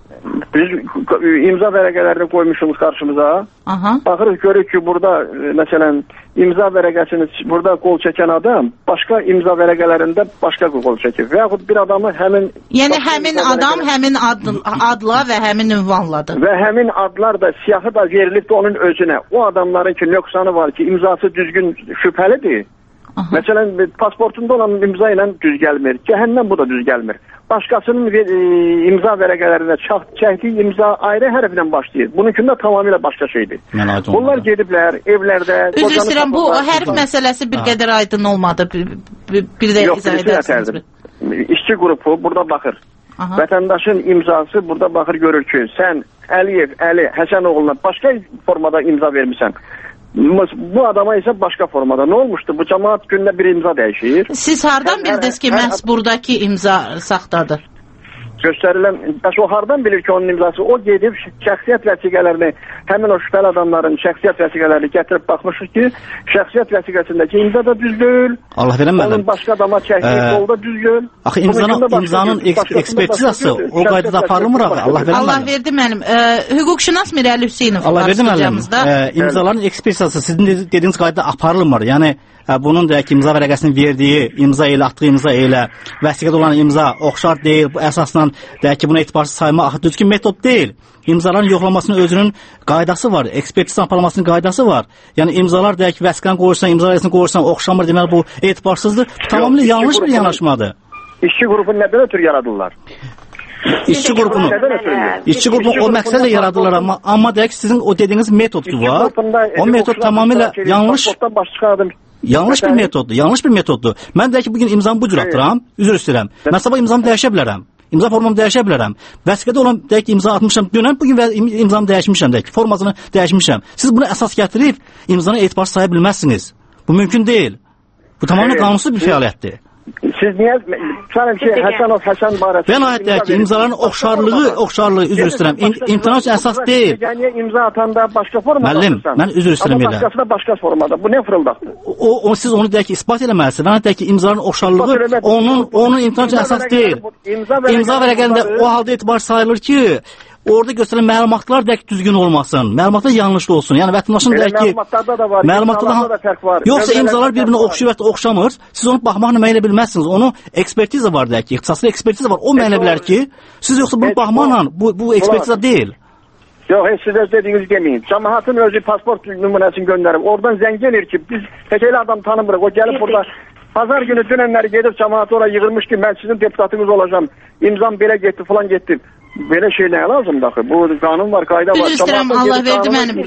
Biz imza vərəqələrini qoymuşuq qarşımıza. Aha. Baxırıq, görürük ki, burada məsələn imza vərəqəsini burada qol çəkən adam başqa imza vərəqələrində başqa qol çəkir. Və yaxud bir adamı həmin Yəni həmin adam vərəqələr... həmin ad, adla və həmin ünvanladır. Və həmin adlar da siyahı da verilibdi onun özünə. O adamların ki, nöqsanı var ki, imzası düzgün şübhəlidir. Aha. Məsələn, pasportunda olan imza ilə düz gəlmir. Cəhənnəm bu da düz gəlmir. Başqasının e, imza vərəqələrində çəkdiyi imza ayrı hərflə başlayır. Bununkində tamamilə başqa şeydir. Bunlar gediblər evlərdə... Üzr istəyirəm, bu hərf məsələsi bir qədər aydın olmadı. Bir, bir, bir də izah edərsiniz. İşçi qrupu burada baxır. Aha. Vətəndaşın imzası burada baxır, görür ki, sən Əliyev, Əli, Həsənoğluna başqa formada imza vermirsən. Bu adama isə başqa formada. Nə olmuşdu? Bu cəmaat gündə bir imza dəyişir. Siz hardan bildiniz ki, məhz buradakı imza saxtadır? Göstərilən, bəs o hardan bilir ki, onun imzası? O gedib şəxsiyyət vəsiqələrini, həmin o şübhəli adamların şəxsiyyət vəsiqələrini gətirib baxmışıq ki, şəxsiyyət vəsiqəsindəki imza da düz deyil. Allah verəmədim. Onun başqa adama çəkdiyi qol da düz deyil. Axı imzanın, imzanın ekspertizası o qaydada aparılmır axı. Allah verəmədim. Allah verdi mənim. E, hüquqşünas Mirəli Hüseynov. Allah verdi mənim. E, imzaların ekspertizası sizin dediyiniz qaydada aparılmır. Yəni bunun da ki, imza vərəqəsinin verdiyi imza ilə, atdığı imza ilə vəsiqədə olan imza oxşar deyil, bu əsasla imzalarla deyək ki, bunu etibarsız sayma axı düzgün metod deyil. İmzaların yoxlanmasının özünün qaydası var, ekspertiz aparılmasının qaydası var. Yəni imzalar deyək ki, vəsiqəni qoyursan, imza rəsmini qoyursan, oxşamır deməli bu etibarsızdır. Bu tamamilə yanlış bir yanaşmadır. İşçi qrupunu nədən ötürü yaradırlar? İşçi qrupunu, işçi qrupunu o məqsədlə yaradırlar, amma, amma deyək ki, sizin o dediyiniz metod ki var, o metod tamamilə yanlış, yanlış bir metoddur, yanlış bir metoddur. Mən deyək ki, bugün imzamı bu cür atıram, üzr istəyirəm, mən sabah imzamı dəyişə bilərəm, imza formamı dəyişə bilərəm, vəsiqədə olan deyək ki, imza atmışam, dönəm bugün imzamı dəyişmişəm, deyək ki, formasını dəyişmişəm. Siz bunu əsas gətirib, imzanı etibar saya bilməzsiniz. Bu mümkün deyil. Bu tamamilə qanunsuz bir fəaliyyətdir. Siz niyə, sanırım ki, Həsənov, Həsən barəsi... Ben ayətdir ki, imzaların oxşarlığı, oxşarlığı, üzr istəyirəm, imtina üçün əsas deyil. Yəni, imza atanda başqa formada Müəllim, mən üzr istəyirəm elə. Amma başqası da başqa formada, bu nə fırıldaqdır? O, o, siz onu deyək ki, ispat eləməlisiniz. Ben deyək ki, imzaların oxşarlığı, onun, onun imtina üçün əsas deyil. İmza vərəqəsində o halda etibar sayılır ki, orada göstərilən məlumatlar deyək ki, düzgün olmasın. Məlumatlar yanlışlı olsun. Yəni vətəndaşın deyək ki, məlumatlarda da var, məlumatlarda da fərq var. Yoxsa imzalar bir-birinə oxşuyur və oxşamır. Siz onu baxmaqla müəyyən edə bilməzsiniz. Onu ekspertiza var deyək ki, ixtisaslı ekspertiza var. O müəyyən edə bilər ki, siz yoxsa bunu baxmaqla bu bu ekspertiza deyil. Yox, heç siz öz dediyinizi deməyin. Cəmaatın özü pasport nümunəsini göndərib. Oradan zəng gelir ki, biz heç elə adam tanımırıq. O gəlib burada pazar günü dünənləri gedib cəmaatı oraya yığılmış ki, mən sizin deputatınız olacağım. İmzam belə getdi, falan getdi. Belə şey nə lazımdır axı? Bu qanun var, qayda var. Üzr istəyirəm, Allah verdi mənim.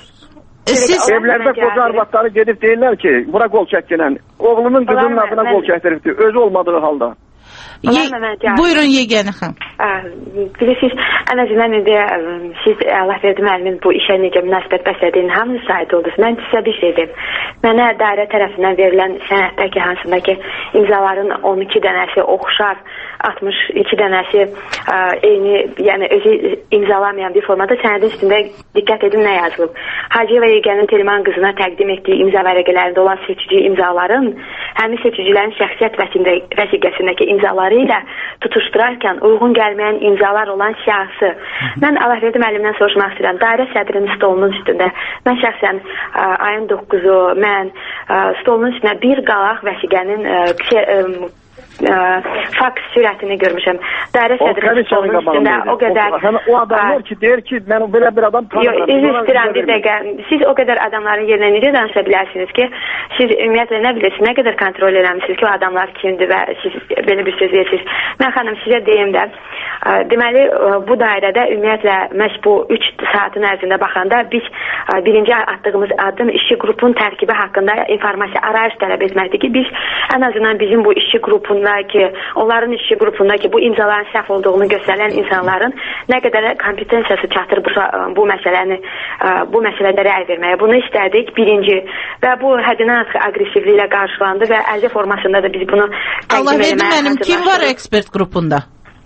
Siz evlərdə qoca arvadları gedib deyirlər ki, bura qol çəkilən. Oğlunun qızının adına qol çəkdiribdi, özü olmadığı halda. Ye buyurun Yeganə xanım. Bilirsiniz, ən azından indi siz Allah verdi müəllimin bu işə necə münasibət bəslədiyinin hamınız şahid oldunuz. Mən sizə bir şey deyim. Mənə dairə tərəfindən verilən sənəddəki hansındakı imzaların on iki dənəsi oxşar, altmış iki dənəsi ə, eyni, yəni özü imzalamayan bir formada sənədin üstündə diqqət edin nə yazılıb. Hacıyeva Yeganənin Telman qızına təqdim etdiyi imza vərəqələrində olan seçici imzaların həmin seçicilərin şəxsiyyət vəsiqəsindəki imzaları ilə tutuşturarkən uyğun gəlməyən imzalar olan şəxsi. Mən Allahverdi müəllimdən soruşmaq istəyirəm. Dairə sədrinin stolunun üstündə mən şəxsən ə, ayın doqquzu mən ə, stolunun üstünə bir qalaq vəsiqənin ə, şey, ə, Ə, faks sürətini görmüşəm. Dairə sədrinin stolunun üstündə o qədər... O adamlar ki, deyir ki, mən belə bir adam tanımıram. Yox, üzr istəyirəm bir dəqiqə. Siz o qədər adamların yerinə necə danışa bilərsiniz ki, siz ümumiyyətlə nə bilirsiniz, nə qədər kontrol eləmişsiniz ki, o adamlar kimdir və siz belə bir söz verirsiniz. Mən xanım sizə deyim də, ə, deməli, ə, bu dairədə ümumiyyətlə məhz bu üç saatın ərzində baxanda biz ə, birinci attığımız addım işçi qrupun tərkibi haqqında informasiya arayış tələb etməkdir ki, biz ən azından bizim bu işçi qrupun ki, onların işçi qrupundakı bu imzaların səhv olduğunu göstərən insanların nə qədər kompetensiyası çatır bu, bu məsələni, bu məsələdə rəy verməyə. Bunu istədik, birinci. Və bu həddindən artıq aqressivliklə qarşılandı və ərizə formasında da biz bunu Allah verdi mənim, kim var ekspert qrupunda?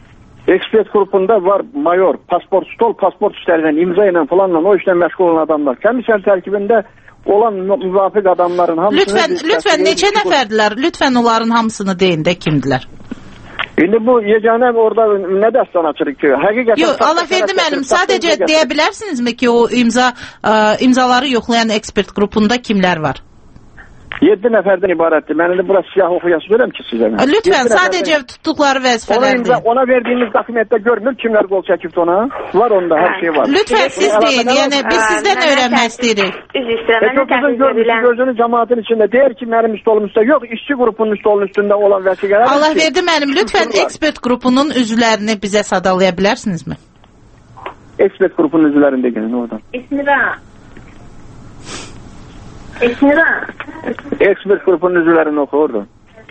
Ekspert qrupunda var mayor, pasport, stol pasport üstərindən, imza ilə falanla o işlə məşğul olan adamlar. Komisyon tərkibində olan müvafiq adamların hamısını... Lütfən, lütfən neçə nəfərdilər? Lütfən onların hamısını deyin də kimdilər? İndi bu yeganə orada nə dəstan açırıq ki? Həqiqətən... Yox, Allah verdi mənim, sadəcə deyə bilərsinizmi ki, o imza ə, imzaları yoxlayan ekspert qrupunda kimlər var? yeddi nəfərdən ibarətdir. Mən indi burası siyah oxuyası verəm ki sizə. Lütfən, sadəcə tutduqları vəzifələr deyin. Ona verdiyimiz dokumentdə görünür kimlər qol çəkibdi ona. Var onda, hər şey var. Lütfən siz deyin, yəni biz sizdən öyrənmək istəyirik. Üzr istəyirəm. Gözünü cəmaatın içində deyir ki, mənim stolum üstə yox, işçi qrupunun stolunun üstündə olan vəsiqələr. Allah verdi mənim, lütfən ekspert qrupunun üzvlərini bizə sadalaya bilərsinizmi? Ekspert qrupunun üzvlərini də gəlin oradan. İsmira. İsmira. Ekspert qrupunun üzvlərini oxu oradan.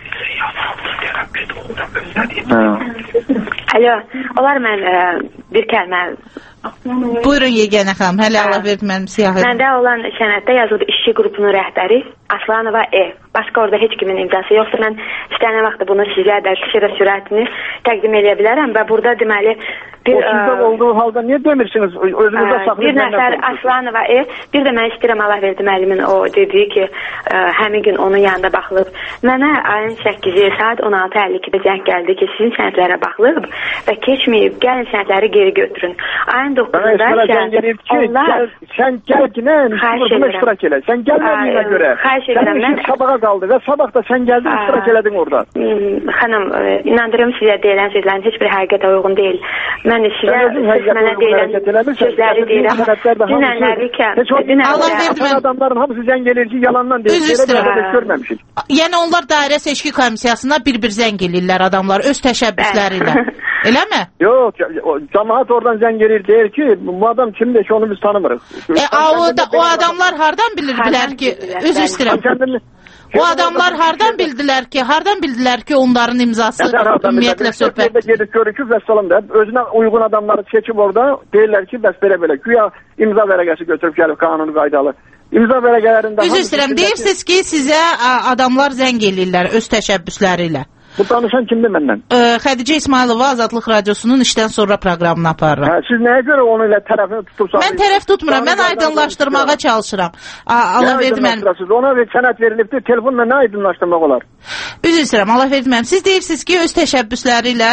Alo, olar mən ə, bir kəlmə... Buyurun Yeganə xanım, hələ Allah verdi mənim siyahı. Məndə olan sənəddə yazıldı işçi qrupunun rəhbəri Aslanova E. Başqa orada heç kimin imzası yoxdur. Mən istənilən vaxtda bunu sizə də kişirə sürətini təqdim edə bilərəm və burada deməli bir... O sizdə olduğu halda niyə demirsiniz? Özünüzdə saxlayın. Bir nəfər Aslanova E. Bir də mən istəyirəm Allah verdi müəllimin o dediyi ki, ə, həmin gün onun yanında baxılıb. Mənə ayın səkkizi saat on altı əlli ikidə zəng gəldi ki, sizin sənədlərə baxılıb və keçməyib, gəlin sənədləri geri götürün. Ayın ayın doqquzunda onlar... Sən gəl ki, nə? Qrupuna iştirak elə. Sən gəlmədiyinə görə. Sənin işin sabaha qaldı və sabah da sən gəldin, iştirak elədin orada. Xanım, inandırım sizə deyilən sözlərin heç bir həqiqətə uyğun deyil. Mən sizə mənə deyilən sözləri deyirəm. Dünənlərlikə... Atan adamların hamısı zəng elir ki, yalandan deyil. Görməmişik. Yəni onlar dairə seçki komissiyasına bir-bir zəng elirlər adamlar öz təşəbbüsləri ilə. Eləmi? Yox, cəmaət oradan zəng edir, deyir ki, bu adam kimdir ki, onu biz tanımırıq. E, o, da, o adamlar hardan bilirdilər ki, özür istəyirəm. O adamlar hardan bildilər ki, hardan bildilər ki, onların imzası ümumiyyətlə söhbət. Gedib görüküb və salam da, özünə uyğun adamları seçib orada, deyirlər ki, bəs belə-belə, güya imza vərəqəsi götürüb gəlib qanunu qaydalı. İmza vərəqələrində... Üzr istəyirəm, deyirsiniz ki, sizə adamlar zəng eləyirlər öz təşəbbüsləri ilə. Bu danışan kimdir məndən? Ə, Xədicə İsmailova Azadlıq Radiosunun işdən sonra proqramını aparıram. Hə, siz nəyə görə onu ilə tərəfini tutursanız? Mən tərəf tutmuram, mən aydınlaşdırmağa çalışıram. Allah verdi mən. Ona bir sənət verilibdir, telefonla nə aydınlaşdırmaq olar? Üzr istəyirəm, Allah verdi mən. Siz deyirsiniz ki, öz təşəbbüsləri ilə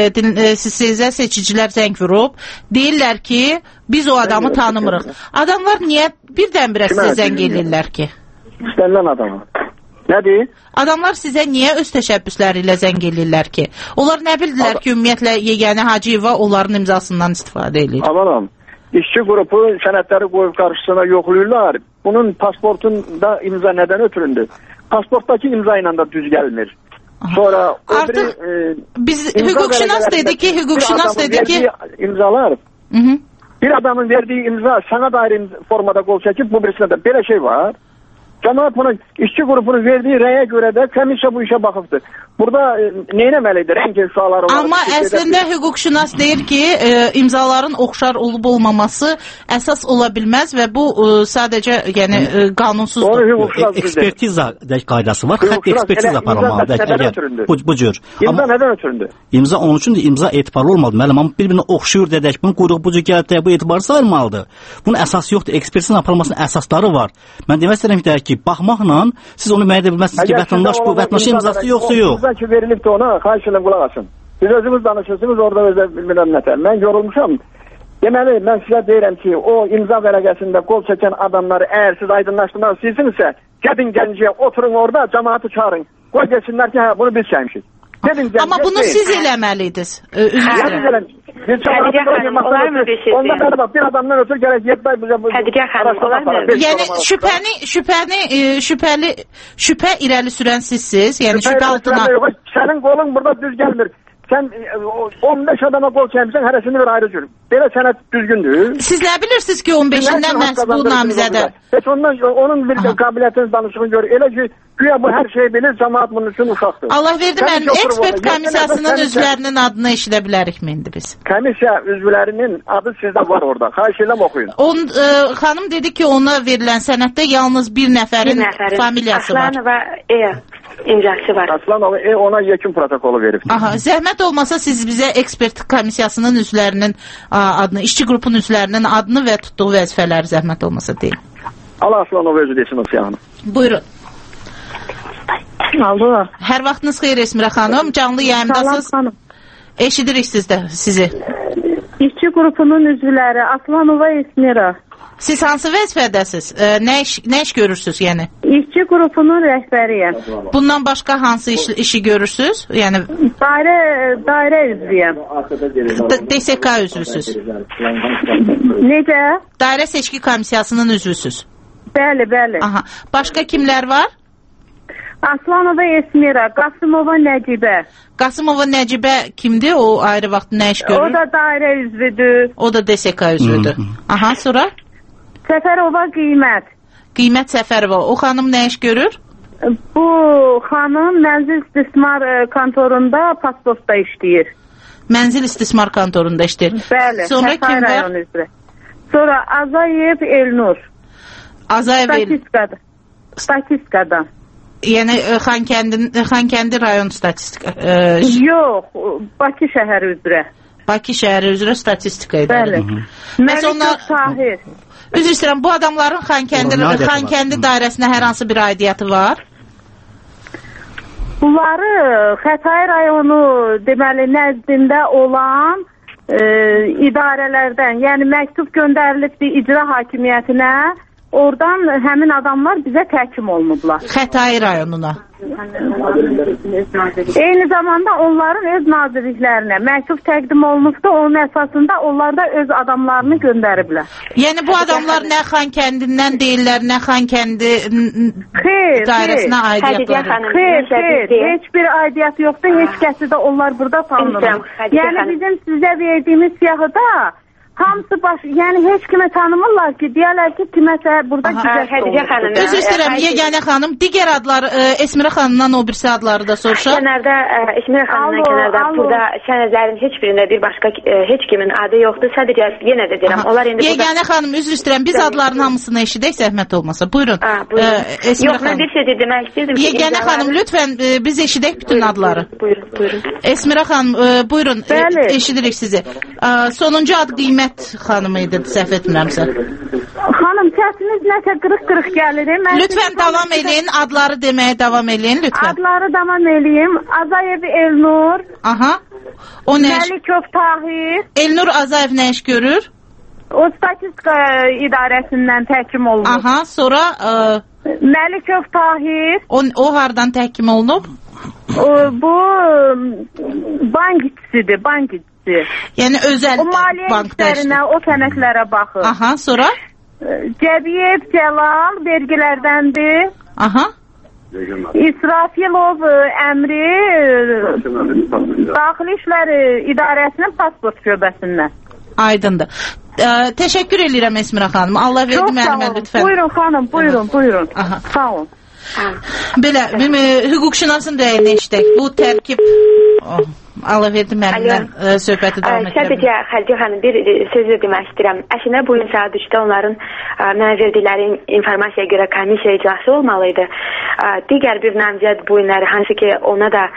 sizə seçicilər zəng vurub, deyirlər ki, biz o adamı tanımırıq. Adamlar niyə birdən-birə sizə zəng eləyirlər ki? İstənilən adamı. Nədir? Adamlar sizə niyə öz təşəbbüsləri ilə zəng eləyirlər ki? Onlar nə bildilər ki, ümumiyyətlə Yeganə Hacıyeva onların imzasından istifadə eləyir? Amanam, işçi qrupu sənədləri qoyub qarşısına yoxlayırlar. Bunun pasportunda imza nədən ötüründür? Pasportdakı imza ilə də düz gəlmir. Sonra artıq e, biz hüquqşünas dedi ki, hüquqşünas dedi ki, imzalar. Hı -hı. Bir adamın verdiyi imza sənəd ayrı formada qol çəkib, bu birisində də belə şey var. Cəmaət buna işçi qrupunun verdiyi rəyə görə də komissiya bu işə baxıbdır. Burada e, neynəməlidir? Rəngin sualları var. Amma əslində hüquqşünas deyir ki, e, imzaların oxşar olub olmaması əsas ola bilməz və bu e, sadəcə yəni e, qanunsuzdur. Ekspertiza qaydası var. Xətt ekspertiza aparılmalıdır. Əgər bu, bu cür. İmza amma, nədən ötüründür? İmza onun üçün də imza etibarlı olmalıdır. Müəllim, amma bir-birinə oxşuyur dedək, bunun quyruğu bu cür gəlib bu etibarı sayılmalıdır. Bunun əsası yoxdur. Ekspertizanın aparılmasının əsasları var. Mən demək istəyirəm ki, baxmaqla siz onu müəyyən edə bilməzsiniz ki, vətəndaş bu vətəndaşın imzası yoxsa yox. İmza ki, verilibdir ona, xahiş edirəm qulaq asın. Siz özünüz danışırsınız, orada özə bilmirəm nətər. Mən yorulmuşam. Deməli, mən sizə deyirəm ki, o imza vərəqəsində qol çəkən adamları əgər siz aydınlaşdırmaq istəyirsinizsə, gedin Gəncəyə, oturun orada, cəmaatı çağırın. Qoy desinlər ki, hə, bunu biz çəkmişik. Amma bunu siz eləməliydiniz. Üzr Xədicə xanım, olar mı bir şey? Onda bəli bax, bir adamdan ötür gərək yetmək bizə bu. Xədicə xanım, olar mı? Yəni şübhəni, şübhəni, şübhəli, şübhə irəli sürən sizsiz, yəni şübhə altına. Sənin qolun burada düz gəlmir. Sən on beş adama qol çəkmişsən, hərəsini bir ayrı cür. Belə sənət düzgündür. Siz nə bilirsiniz ki, on beşindən məhz bu namizədə? Heç ondan, onun bir qabiliyyətiniz danışığını görür. Elə ki, güya bu hər şeyi bilir, cəmaat bunun üçün uşaqdır. Allah verdi, mən ekspert komissiyasının üzvlərinin adını eşidə bilərikmi indi biz? Komissiya üzvlərinin adı sizdə var orada. Xahiş edirəm, oxuyun. On, e, xanım dedi ki, ona verilən sənəddə yalnız bir nəfərin, bir nəfərin familiyası var. Aslanova E imzası var. Aslanova E ona yekun protokolu verib. Aha, zəhmət olmasa siz bizə ekspert komissiyasının üzvlərinin adını, işçi qrupunun üzvlərinin adını və tutduğu vəzifələri zəhmət olmasa deyin. Allah Aslanova özü desin o siyahını. Buyurun. Alo. Hər vaxtınız xeyir Esmirə xanım, canlı yayımdasınız. Salam xanım. Eşidirik sizdə, sizi. İşçi qrupunun üzvləri Aslanova Esmira. Siz hansı vəzifədəsiz? E, nə, iş, nə iş görürsünüz yəni? İşçi qrupunun rəhbəriyəm. Bundan başqa hansı iş, işi görürsünüz? Yəni dairə dairə üzvüyəm. D S K üzvüsüz. Necə? Dairə seçki komissiyasının üzvüsüz. Bəli, bəli. Aha. Başqa kimlər var? Aslanova Esmira, Qasımova Nəcibə. Qasımova Nəcibə kimdir? O ayrı vaxt nə iş görür? O da dairə üzvüdür. O da D S K üzvüdür. Aha, sonra? Səfərova Qiymət. Qiymət Səfərova. O xanım nə iş görür? Bu xanım mənzil istismar kontorunda pasportda işləyir. Mənzil istismar kontorunda işləyir. Bəli. Sonra kim var? Sonra Azayev Elnur. Azayev Elnur. Statistikada. Statistikadan. Yəni Xankəndi, Xankəndi rayon statistika. E, Yox, Bakı şəhəri üzrə. Bakı şəhəri üzrə statistika edir. Bəli. Məlikov Tahir. Üzr istəyirəm, bu adamların Xankəndi, Xankəndi dairəsinə hər hansı bir aidiyyəti var? Bunları Xətai rayonu deməli nəzdində olan e, idarələrdən, yəni məktub göndərilibdir icra hakimiyyətinə, oradan həmin adamlar bizə təhkim olunublar. Xətai rayonuna. Eyni zamanda onların öz nazirliklərinə məktub təqdim olunubdu, onun əsasında onlar da öz adamlarını göndəriblər. Yəni bu adamlar nə Xankəndindən deyirlər, nə Xankəndi dairəsinə aidiyyət var. Xeyr, xeyr, heç bir aidiyyət yoxdur, heç kəsi də onlar burada tanınır. Yəni bizim sizə verdiyimiz siyahıda hamısı baş, yəni heç kimə tanımırlar ki, deyərlər ki, kiməsə burada güzəşt olur. Özür istəyirəm, Yeganə xanım, digər adlar, e, Esmirə xanımdan o birisi adları da soruşaq. Kənarda, e, Esmirə xanımdan kənarda, burada sənədlərin heç birində bir başqa e, heç kimin adı yoxdur, sadəcə yenə də deyirəm. Onlar indi Yeganə burada... xanım, özür istəyirəm, biz adların hamısını eşidək, zəhmət olmasa. Buyurun. Ha, buyurun. E, Esmirə Yox, mən bir şey demək istəyirdim. Yeganə xanım, lütfən e, biz eşidək bütün buyurun, adları. Buyurun, buyurun. Esmirə xanım, e, buyurun, e, eşidirik sizi. E, sonuncu ad Qiymət xanımı idi, səhv etmirəmsə. Xanım, səsiniz nəsə qırıq-qırıq gəlir. Lütfən davam eləyin, adları deməyə davam eləyin, lütfən. Adları davam eləyim. Azayev Elnur. Aha. O nə? Məlikov Tahir. Elnur Azayev nə iş görür? O statistika idarəsindən təhkim olunub. Aha, sonra e... Məlikov Tahir. O, o hardan təhkim olunub? O, bu bank işçisidir, bank işçisi. Yəni özəl o maliyyə işlərinə, o sənədlərə baxır. Aha, sonra? Cəbiyev Cəlal vergilərdəndir. Aha. İsrafilov Əmri Daxili İşlər İdarəsinin pasport şöbəsindən. Aydındır. Ə, təşəkkür edirəm Esmirə xanım. Allah verdi müəllimə lütfən. Buyurun xanım, buyurun, buyurun. Aha. Sağ olun. Belə, hüquqşünasın rəyini eşitək. Bu tərkib... Oh. Allah verdi mənimlə söhbəti davam edirəm. Sadəcə Xədicə xanım bir söz demək istəyirəm. Əslində bugün saat üçdə onların mənə verdikləri informasiyaya görə komissiya iclası olmalıydı. Digər bir namizəd bu günləri hansı ki ona da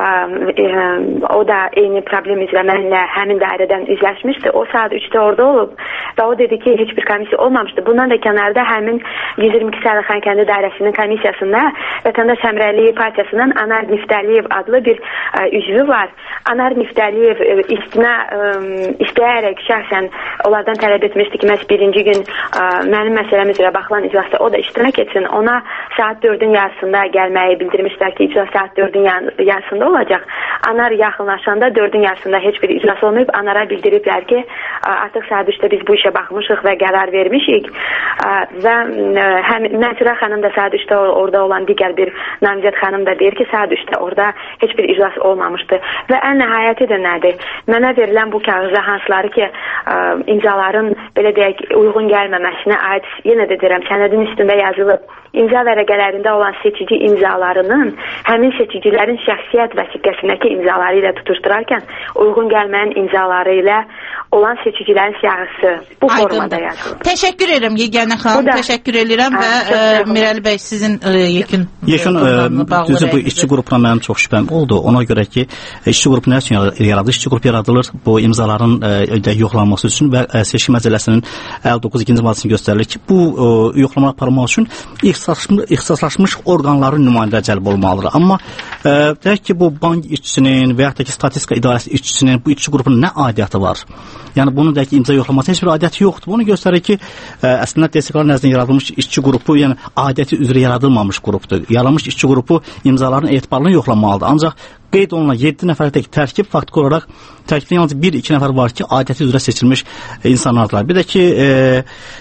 o da eyni problem üzrə mənimlə həmin dairədən üzləşmişdi. O saat üçdə orada olub və o dedi ki heç bir komissiya olmamışdı. Bundan da kənarda həmin yüz iyirmi iki saylı Xankəndi dairəsinin komissiyasında Vətəndaş Həmrəyliyi Partiyasının Anar Niftəliyev adlı bir üzvü var. Anar Niftəliyev istinə istəyərək şəxsən onlardan tələb etmişdi ki, məhz birinci gün ə, mənim məsələm üzrə baxılan iclasda o da iştirak etsin. Ona saat dördün yarısında gəlməyi bildirmişlər ki, iclas saat dördün yarısında olacaq. Anar yaxınlaşanda dördün yarısında heç bir iclas olmayıb. Anara bildiriblər ki, ə, artıq saat üçdə biz bu işə baxmışıq və qərar vermişik. Ə, və həm Nəsrə xanım da saat üçdə orada olan digər bir namizəd xanım da deyir ki, saat üçdə orada heç bir iclas olmamışdı. Və ən nəhayəti də nədir? Mənə verilən bu kağızda hansıları ki, ə, imzaların belə deyək, uyğun gəlməməsinə aid, yenə də deyirəm, sənədin üstündə yazılıb, imza vərəqələrində olan seçici imzalarının həmin seçicilərin şəxsiyyət vəsiqəsindəki imzaları ilə tutuşturarkən uyğun gəlməyən imzaları ilə olan seçicilərin siyahısı bu Aydındır. Formada yazılıb. Təşəkkür edirəm Yeganə xanım, təşəkkür edirəm və ə, Mirəli bəy sizin ə, yekun Yekun düzü bu işçi qrupuna mənim çox şübhəm oldu. Ona görə ki, işçi qrupu nə üçün yaradılır? İşçi qrupu yaradılır bu imzaların ə, yoxlanması üçün və ə, seçki məcəlləsinin əlli doqquz ikinci maddəsində göstərilir ki, bu ə, yoxlama aparılmaq üçün ixtisaslaşmış, ixtisaslaşmış orqanların nümayəndələri cəlb olmalıdır. Amma ə, deyək ki, bu bank işçisinin və yaxud da ki, statistika idarəsi işçisinin bu işçi qrupunun nə aidiyyatı var? Yəni bunun deyək ki, imza yoxlaması heç bir aidiyyəti yoxdur. Bunu göstərir ki, ə, əslində D S K-ların nəzdində yaradılmış işçi qrupu, yəni aidiyyəti üzrə yaradılmamış qrupdur. Yaranmış işçi qrupu imzaların etibarını yoxlamalıdır. Ancaq qeyd olunan yeddi nəfərdəki tərkib faktiki olaraq tərkibdə yalnız bir iki nəfər var ki, aidiyyəti üzrə seçilmiş insanlardır. Bir də ki, e,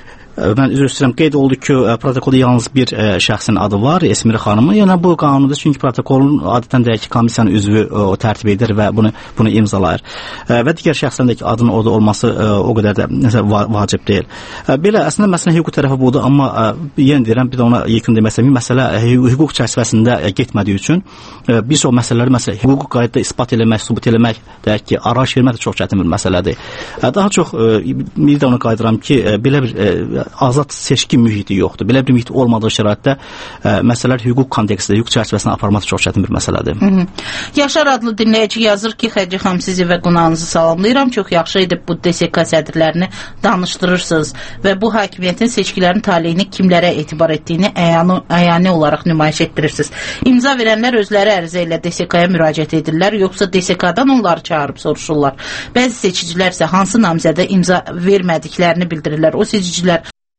mən üzr istəyirəm, qeyd oldu ki, protokolda yalnız bir ə, şəxsin adı var, Esmirə xanımı. Yəni bu qanundur, çünki protokolun adətən deyək ki, komissiyanın üzvü ə, o tərtib edir və bunu bunu imzalayır. Ə, və digər şəxslərin də ki, adının orada olması ə, o qədər də nəsə va vacib deyil. Ə, belə əslində məsələ hüquq tərəfi budur, amma ə, yenə deyirəm, bir də ona yekun demək istəyirəm, məsələ ə, hüquq çərçivəsində ə, getmədiyi üçün ə, bir çox məsələləri məsələ hüquqi qaydada isbat eləmək, sübut eləmək, deyək ki, araş vermək də çox çətin bir məsələdir. Ə, daha çox ə, bir də ona qayıdıram ki, ə, belə bir ə, azad seçki mühiti yoxdur. Belə bir mühit olmadığı şəraitdə ə, məsələlər hüquq kontekstində, hüquq çərçivəsində aparmaq çox çətin bir məsələdir. Hı -hı. Yaşar adlı dinləyici yazır ki, Xədicə xanım, sizi və qonağınızı salamlayıram. Çox yaxşı edib bu D S K sədrlərini danışdırırsınız və bu hakimiyyətin seçkilərin taleyini kimlərə etibar etdiyini əyani, əyani olaraq nümayiş etdirirsiniz. İmza verənlər özləri ərizə ilə D S K-ya müraciət edirlər, yoxsa D S K-dan onları çağırıb soruşurlar. Bəzi seçicilər isə hansı namizədə imza vermədiklərini bildirirlər. O seçicilər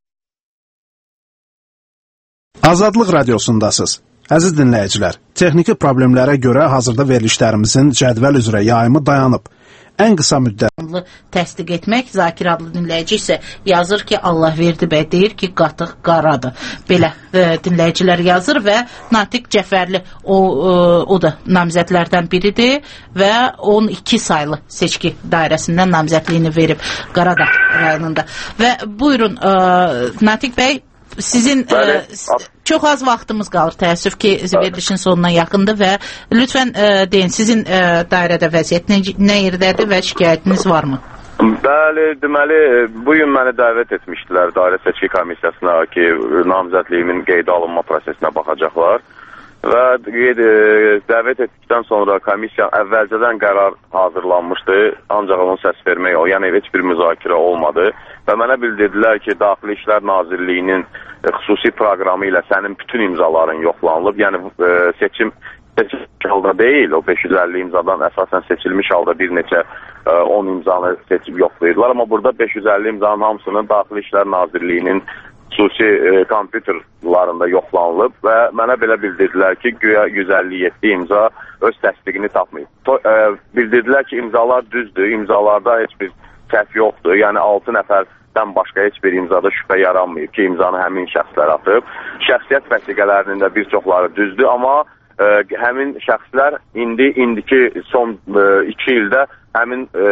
Azadlıq radiosundasınız. Əziz dinləyicilər, texniki problemlərə görə hazırda verilişlərimizin cədvəl üzrə yayımı dayanıb. Ən qısa müddət təsdiq etmək. Zakir adlı dinləyici isə yazır ki, Allah verdi bəy deyir ki, qatıq qaradır. Belə e, dinləyicilər yazır və Natiq Cəfərli o, e, o da namizədlərdən biridir və on iki saylı seçki dairəsindən namizədliyini verib Qaradağ rayonunda. Və buyurun e, Natiq bəy, sizin e, çox az vaxtımız qalır, təəssüf ki, verilişin sonuna yaxındır və lütfən e, deyin, sizin e, dairədə vəziyyət nə, nə yerdədir və şikayətiniz varmı? Bəli, deməli, bugün məni dəvət etmişdilər dairə seçki komissiyasına ki, namizədliyimin qeydə alınma prosesinə baxacaqlar və qeyd, e, dəvət etdikdən sonra komissiya əvvəlcədən qərar hazırlanmışdı, ancaq onun səs vermək o, yəni heç bir müzakirə olmadı və mənə bildirdilər ki, Daxili İşlər Nazirliyinin e, xüsusi proqramı ilə sənin bütün imzaların yoxlanılıb, yəni e, seçim seçilmiş halda deyil, o beş yüz əlli imzadan əsasən seçilmiş halda bir neçə e, on imzanı seçib yoxlayırlar, amma burada beş yüz əlli imzanın hamısının Daxili İşlər Nazirliyinin xüsusi e, kompüterlarında yoxlanılıb və mənə belə bildirdilər ki, güya yüz əlli yeddi imza öz təsdiqini tapmayıb. To, e, bildirdilər ki, imzalar düzdür, imzalarda heç bir səhv yoxdur, yəni altı nəfərdən başqa heç bir imzada şübhə yaranmayıb ki, imzanı həmin şəxslər atıb. Şəxsiyyət vəsiqələrinin də bir çoxları düzdür, amma e, həmin şəxslər indi, indiki son e, iki ildə həmin e,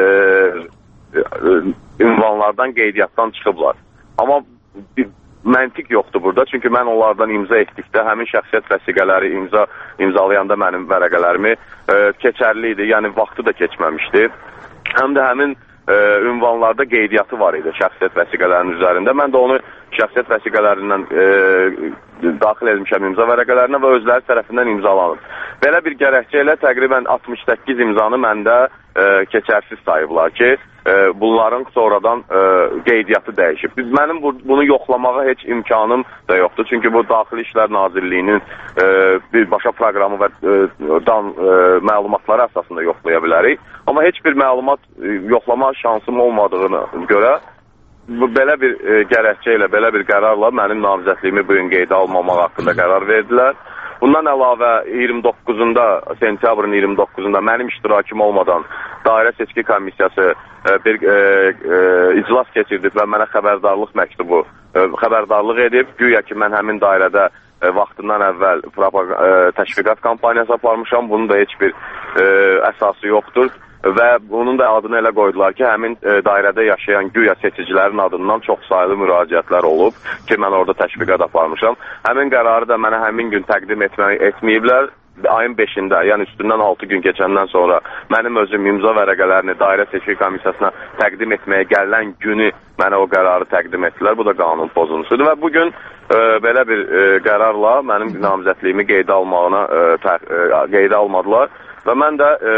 e, ünvanlardan, qeydiyyatdan çıxıblar. Amma bir məntiq yoxdur burada, çünki mən onlardan imza etdikdə həmin şəxsiyyət vəsiqələri imza imzalayanda mənim vərəqələrimi e, keçərli idi, yəni vaxtı da keçməmişdi. Həm də həmin e, ünvanlarda qeydiyyatı var idi şəxsiyyət vəsiqələrinin üzərində. Mən də onu şəxsiyyət vəsiqələrindən e, daxil edmişəm imza vərəqələrinə və özləri tərəfindən imzalanıb. Belə bir gərəkçə ilə təqribən altmış səkkiz imzanı məndə e, keçərsiz sayıblar ki, E, bunların sonradan e, qeydiyyatı dəyişib. Biz mənim bu, bunu yoxlamağa heç imkanım da yoxdur. Çünki bu Daxili İşlər Nazirliyinin e, birbaşa proqramı və e, dan, e, məlumatları əsasında yoxlaya bilərik. Amma heç bir məlumat e, yoxlama şansım olmadığına görə bu belə bir e, gərəkçə ilə, belə bir qərarla mənim namizədliyimi bu gün qeydə almamaq haqqında qərar verdilər. Bundan əlavə iyirmi doqquzunda, sentyabrın iyirmi doqquzunda mənim iştirakım olmadan dairə seçki komissiyası e, bir e, e, iclas keçirdik və mənə xəbərdarlıq məktubu e, xəbərdarlıq edib. Güya ki, mən həmin dairədə e, vaxtından əvvəl e, təşviqat kampaniyası aparmışam. Bunun da heç bir e, əsası yoxdur. Və bunun da adını elə qoydular ki, həmin e, dairədə yaşayan güya seçicilərin adından çox sayılı müraciətlər olub ki, mən orada təşviqat aparmışam. Həmin qərarı da mənə həmin gün təqdim etmə, etməyiblər. Ayın beşində, yəni üstündən altı gün keçəndən sonra mənim özüm imza vərəqələrini dairə seçki komissiyasına təqdim etməyə gələn günü mənə o qərarı təqdim etdilər. Bu da qanun pozuntusudur və bugün e, belə bir e, qərarla mənim namizədliyimi qeydə almağına e, tə, e, qeydə almadılar və mən də e,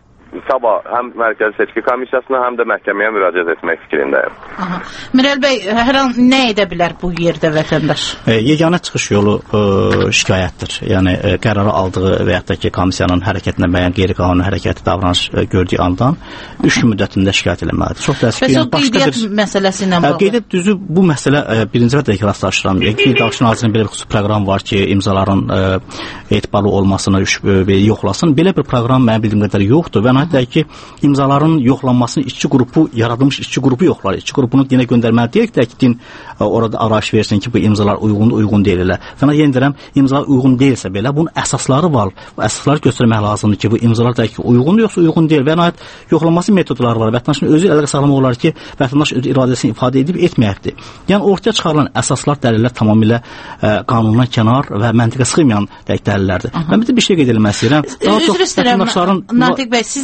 sabah həm Mərkəzi Seçki Komissiyasına, həm də məhkəməyə müraciət etmək fikrindəyim. Aha. Mirəl bəy, hər an nə edə bilər bu yerdə vətəndaş? E, yeganə çıxış yolu e, şikayətdir. Yəni e, qərarı aldığı və yaxud da ki, komissiyanın hərəkətinə müəyyən qeyri-qanuni hərəkəti davranış e, gördüyü andan üç gün müddətində şikayət eləməlidir. Çox təəssüf ki, yəni başqa bir məsələsi ilə bağlı. Qeydiyyat düzü bu məsələ e, birinci və dəqiq rastlaşıram. Qeydiyyat Nazirliyinin belə bir xüsusi proqram var ki, imzaların e, etibarlı olmasını e, yoxlasın. Belə bir proqram mənim bildiyim qədər yoxdur və hətta ki, imzaların yoxlanmasını işçi qrupu, yaradılmış işçi qrupu yoxlar. İşçi qrupunu dinə göndərməli deyək də ki, din orada araş versin ki, bu imzalar uyğundur, uyğun deyil elə. Fəna yenə deyirəm, imzalar uyğun deyilsə belə, bunun əsasları var. Bu əsasları göstərmək lazımdır ki, bu imzalar da ki, uyğundur yoxsa uyğun deyil. Və nəhayət yoxlanması metodları var. Vətəndaşın özü əlaqə sağlamaq olar ki, vətəndaş öz iradəsini ifadə edib etməyibdir. Yəni ortaya çıxarılan əsaslar, dəlillər tamamilə ə, qanundan kənar və məntiqə sığmayan dəlillərdir. Mən bir də bir şey qeyd etmək istəyirəm. Üzr istəyirəm, Natiq bəy, sizə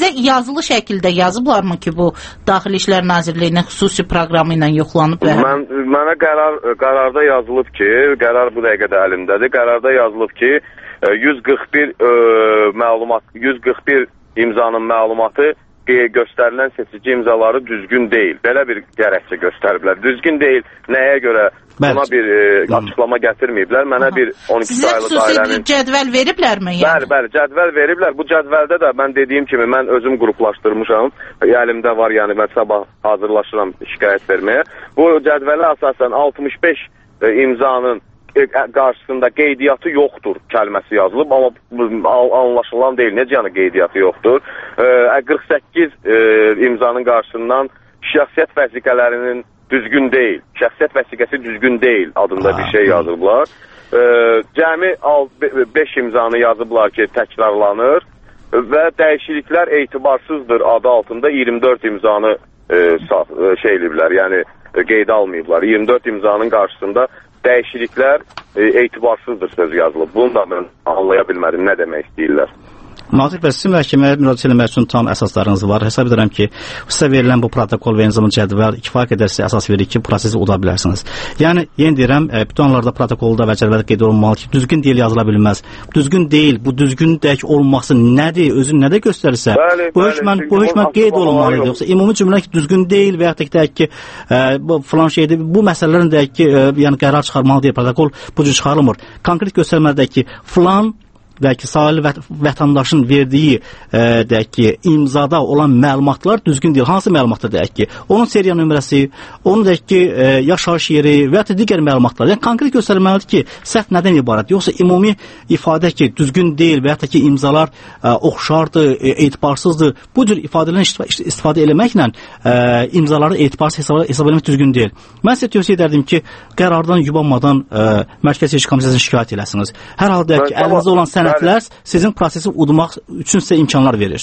Sizə yazılı şəkildə yazıblarmı ki, bu Daxili İşlər Nazirliyinin xüsusi proqramı ilə yoxlanıb? Mən, mənə qərar, qərarda yazılıb ki, qərar bu dəqiqədə əlimdədir, qərarda yazılıb ki, yüz qırx bir e, məlumat, yüz qırx bir imzanın məlumatı göstərilən seçici imzaları düzgün deyil. Belə bir gərəkçə göstəriblər. Düzgün deyil. Nəyə görə? Buna bir e, açıqlama gətirməyiblər. Mənə bir on iki saylı dairənin... Sizə xüsusi cədvəl veriblərmi? Yəni? Bəli, bəli, cədvəl veriblər. Bu cədvəldə də mən dediyim kimi mən özüm qruplaşdırmışam. Əlimdə var, yəni mən sabah hazırlaşıram şikayət verməyə. Bu cədvələ əsasən altmış beş e, imzanın qarşısında qeydiyyatı yoxdur kəlməsi yazılıb, amma anlaşılan deyil. Necə yəni qeydiyyatı yoxdur? qırx səkkiz e, imzanın qarşısından şəxsiyyət vəsiqələrinin düzgün deyil, şəxsiyyət vəsiqəsi düzgün deyil adında bir şey yazıblar. E, cəmi beş imzanı yazıblar ki, təkrarlanır və dəyişikliklər etibarsızdır adı altında iyirmi dörd imzanı e, şey eliblər, yəni qeydə almayıblar. iyirmi dörd imzanın qarşısında dəyişikliklər e, etibarsızdır söz yazılıb. Bunu da mən anlaya bilmədim, nə demək istəyirlər. Nazir bəy, sizin məhkəməyə müraciət etmək üçün tam əsaslarınız var. Hesab edirəm ki, sizə verilən bu protokol və eyni cədvəl kifayət qədər sizə əsas verir ki, prosesi uda bilərsiniz. Yəni, yeni deyirəm, bütün anlarda protokolda və cədvəldə qeyd olunmalı ki, düzgün deyil yazıla bilməz. Düzgün deyil, bu düzgün dək olması nədir, özün nədə göstərirsə, bəli, bu hökmən, bu hökmən qeyd olunmalıdır. Yoxsa ümumi cümlə ki, düzgün deyil və yaxud da ki, deyək ki, ə, bu falan şeydir, bu məsələlərin deyək ki, ə, yəni qərar çıxarmalı deyil, protokol bu cür çıxarılmır. Konkret göstərməlidir ki, falan deyək ki, sayılı vət vətəndaşın verdiyi e, deyək ki, imzada olan məlumatlar düzgün deyil. Hansı məlumatlar deyək ki? Onun seriya nömrəsi, onun deyək ki, e, yaşayış yeri və ya digər məlumatlar. Yəni konkret göstərilməlidir ki, səhv nədən ibarət? Yoxsa ümumi ifadə ki, düzgün deyil və ya ki, imzalar e, oxşardır, e, etibarsızdır. Bu cür ifadələrin istifadə eləməklə e, imzaları etibarsız hesab, hesab eləmək düzgün deyil. Mən sizə tövsiyə edərdim ki, qərardan yubanmadan e, Mərkəzi Seçki Komissiyasına şikayət eləsiniz. Hər halda deyək ki, əlinizdə olan sənəd sizin prosesi udmaq üçün sizə imkanlar verir.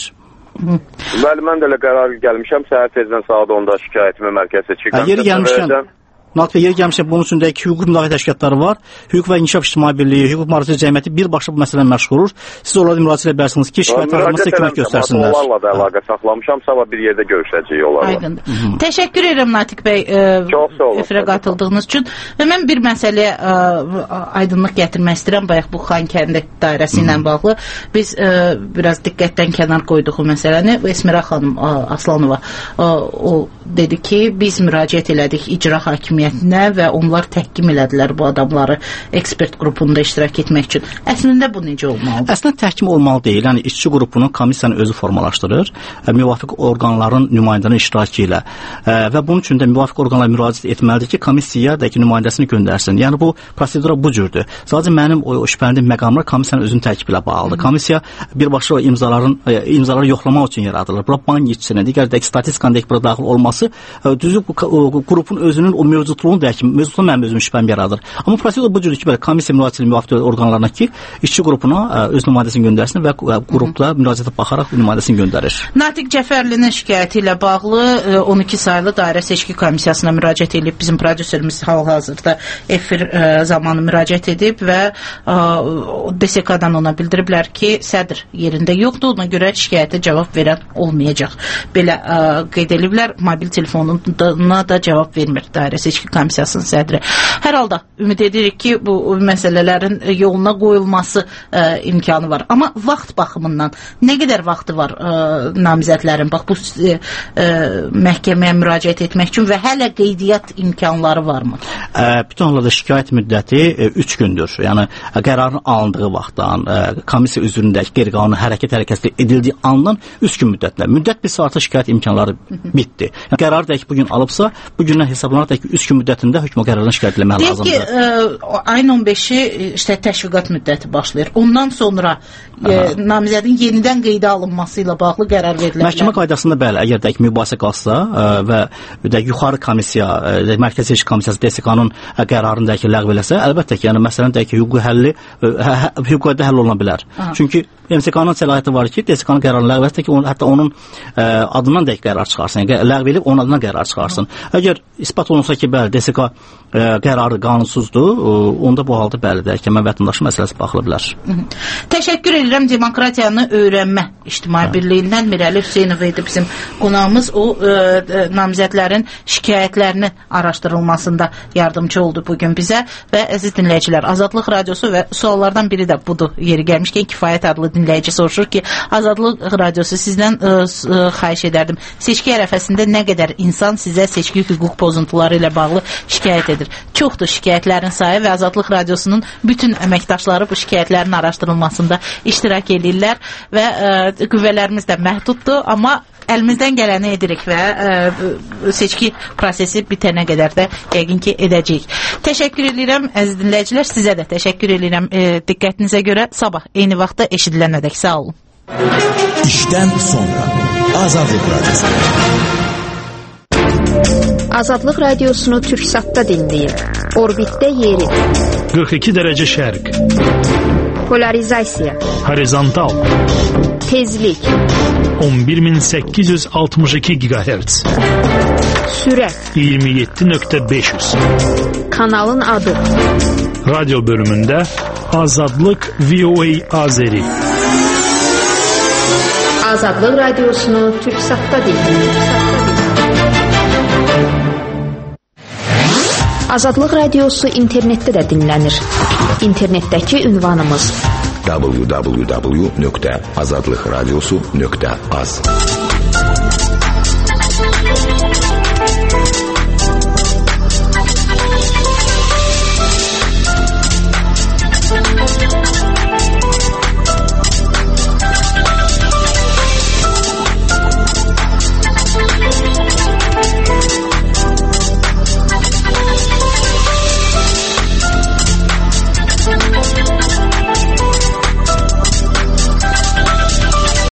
Bəli, mən də elə qərar gəlmişəm. Səhər tezdən saat onda şikayətimi Mərkəzi Seçki Komissiyasına verəcəm. Natfiyə yeri gəlmişəm, bunun üçün də ki, hüquq müdafiə təşkilatları var. Hüquq və İnkişaf İctimai Birliyi, Hüquq Mühafizə Cəmiyyəti birbaşa bu məsələlə məşğul olur. Siz onlara müraciət edə bilərsiniz ki, şikayət arasında kömək göstərsinlər. Onlarla da əlaqə saxlamışam, sabah bir yerdə görüşəcəyik onlarla. Aydındır. Təşəkkür edirəm Natiq bəy, efirə qatıldığınız üçün. Və mən bir məsələyə ə, aydınlıq gətirmək istəyirəm, bayaq bu Xankəndi dairəsi ilə bağlı. Biz ə, biraz diqqətdən kənar qoyduq o məsələni. Esmira xanım ə, Aslanova ə, o dedi ki, biz müraciət elədik icra hakimiyyətinə və onlar təhkim elədilər bu adamları ekspert qrupunda iştirak etmək üçün. Əslində bu necə olmalıdır? Əslində təhkim olmalı deyil. Yəni işçi qrupunu komissiyanın özü formalaşdırır, müvafiq orqanların nümayəndənin iştirakı ilə və bunun üçün də müvafiq orqanlara müraciət etməlidir ki, komissiya da ki, nümayəndəsini göndərsin. Yəni bu prosedura bu cürdür. Sadəcə mənim o şübhələndim məqamlar komissiyanın özünün tərkibi ilə bağlıdır. Komissiya birbaşa imzaların imzaları yoxlamaq üçün yaradılır. Bura bank işçisinin, digər də statistikanın bura daxil olması düzü qrupun özünün o mövcudluğunu deyək ki, mövcudluğu mənim özüm şübhəm yaradır. Amma prosedura bu cürdür ki, belə komissiya müraciətli müvafiq orqanlarına ki, işçi qrupuna öz nümayəndəsini göndərsin və qrupla müraciətə baxaraq nümayəndəsini göndərir. Natiq Cəfərlinin şikayəti ilə bağlı on iki saylı dairə seçki komissiyasına müraciət edib. Bizim prodüserimiz hal-hazırda efir zamanı müraciət edib və D S K-dan ona bildiriblər ki, sədr yerində yoxdur, ona görə şikayətə cavab verən olmayacaq. Belə qeyd ediblər, mobil telefonuna da cavab vermir dairə seçki komissiyasının sədri. Hər halda ümid edirik ki, bu məsələlərin yoluna qoyulması ə, imkanı var. Amma vaxt baxımından nə qədər vaxtı var ə, namizədlərin bax bu ə, ə, məhkəməyə müraciət etmək üçün və hələ qeydiyyat imkanları varmı? Ə, bütün hallarda şikayət müddəti üç gündür. Yəni qərarın alındığı vaxtdan, ə, komissiya üzründəki qeyri-qanuni hərəkət hərəkəti edildiyi andan üç gün müddətlə. Müddət bir saata şikayət imkanları bitdi. Yəni, qərar da ki, bugün alıbsa, bugündən hesablanaraq ki, üç gün müddətində hökm qərarına şikayət etmək lazımdır. Deyək ki, ə, ayın on beşi işte təşviqat müddəti başlayır. Ondan sonra ə, namizədin yenidən qeydə alınması ilə bağlı qərar verilir. Məhkəmə qaydasında bəli, əgər də ki, mübahisə qalsa ə, və də yuxarı komissiya, ə, Mərkəzi Seçki Komissiyası D S K-nın qərarını da ki, ləğv eləsə, əlbəttə ki, yəni məsələn də ki, hüquqi həlli hə, hüquqi həll oluna bilər. Aha. Çünki M S K-nın səlahiyyəti var ki, D S K-nın qərarını ləğv etsə ki, on, hətta onun ə, adından da qərar çıxarsın. Yəni, ləğv edib onun adından qərar çıxarsın. Əgər isbat olunsa ki, bəli, D S K ə, qərarı qanunsuzdur, ə, onda bu halda bəli də məhkəmə vətəndaşı məsələsi baxıla bilər. Hı -hı. Təşəkkür edirəm. Demokratiyanı öyrənmə İctimai Birliyindən Mirəli Hüseynov idi bizim qonağımız. O ə, ə, namizədlərin şikayətlərinin araşdırılmasında yardımcı oldu bugün bizə və əziz dinləyicilər, Azadlıq Radiosu və suallardan biri də budur. Yeri gəlmişkən Kifayət adlı dinləyici soruşur ki, Azadlıq Radiosu sizdən ə, ə, xahiş edərdim. Seçki ərəfəsində nə qədər insan sizə seçki hüquq pozuntuları ilə bağlı şikayət edir? Çoxdur şikayətlərin sayı və Azadlıq Radiosunun bütün əməkdaşları bu şikayətlərin araşdırılmasında iştirak edirlər və ə, qüvvələrimiz də məhduddur, amma əlimizdən gələni edirik və ə, seçki prosesi bitənə qədər də yəqin ki edəcəyik. Təşəkkür edirəm əziz dinləyicilər, sizə də təşəkkür edirəm e, diqqətinizə görə. Sabah eyni vaxtda eşidilənədək sağ olun. İşdən sonra Azadlıq Radiosu. Azadlıq Radiosunu Türksatda dinləyin. Orbitdə yeri. qırx iki dərəcə şərq. Polarizasiya. Horizontal. Tezlik. on bir min səkkiz yüz altmış iki gigahertz. Sürət. iyirmi yeddi nöqtə beş yüz. Kanalın adı. Radyo bölümündə Azadlıq V O A Azeri. Azadlıq Radiosunu Türksatda dinləyin. Azadlıq Radiosu internetdə də dinlənir. İnternetdəki ünvanımız w w w nöqtə azadlıqradiosu nöqtə az.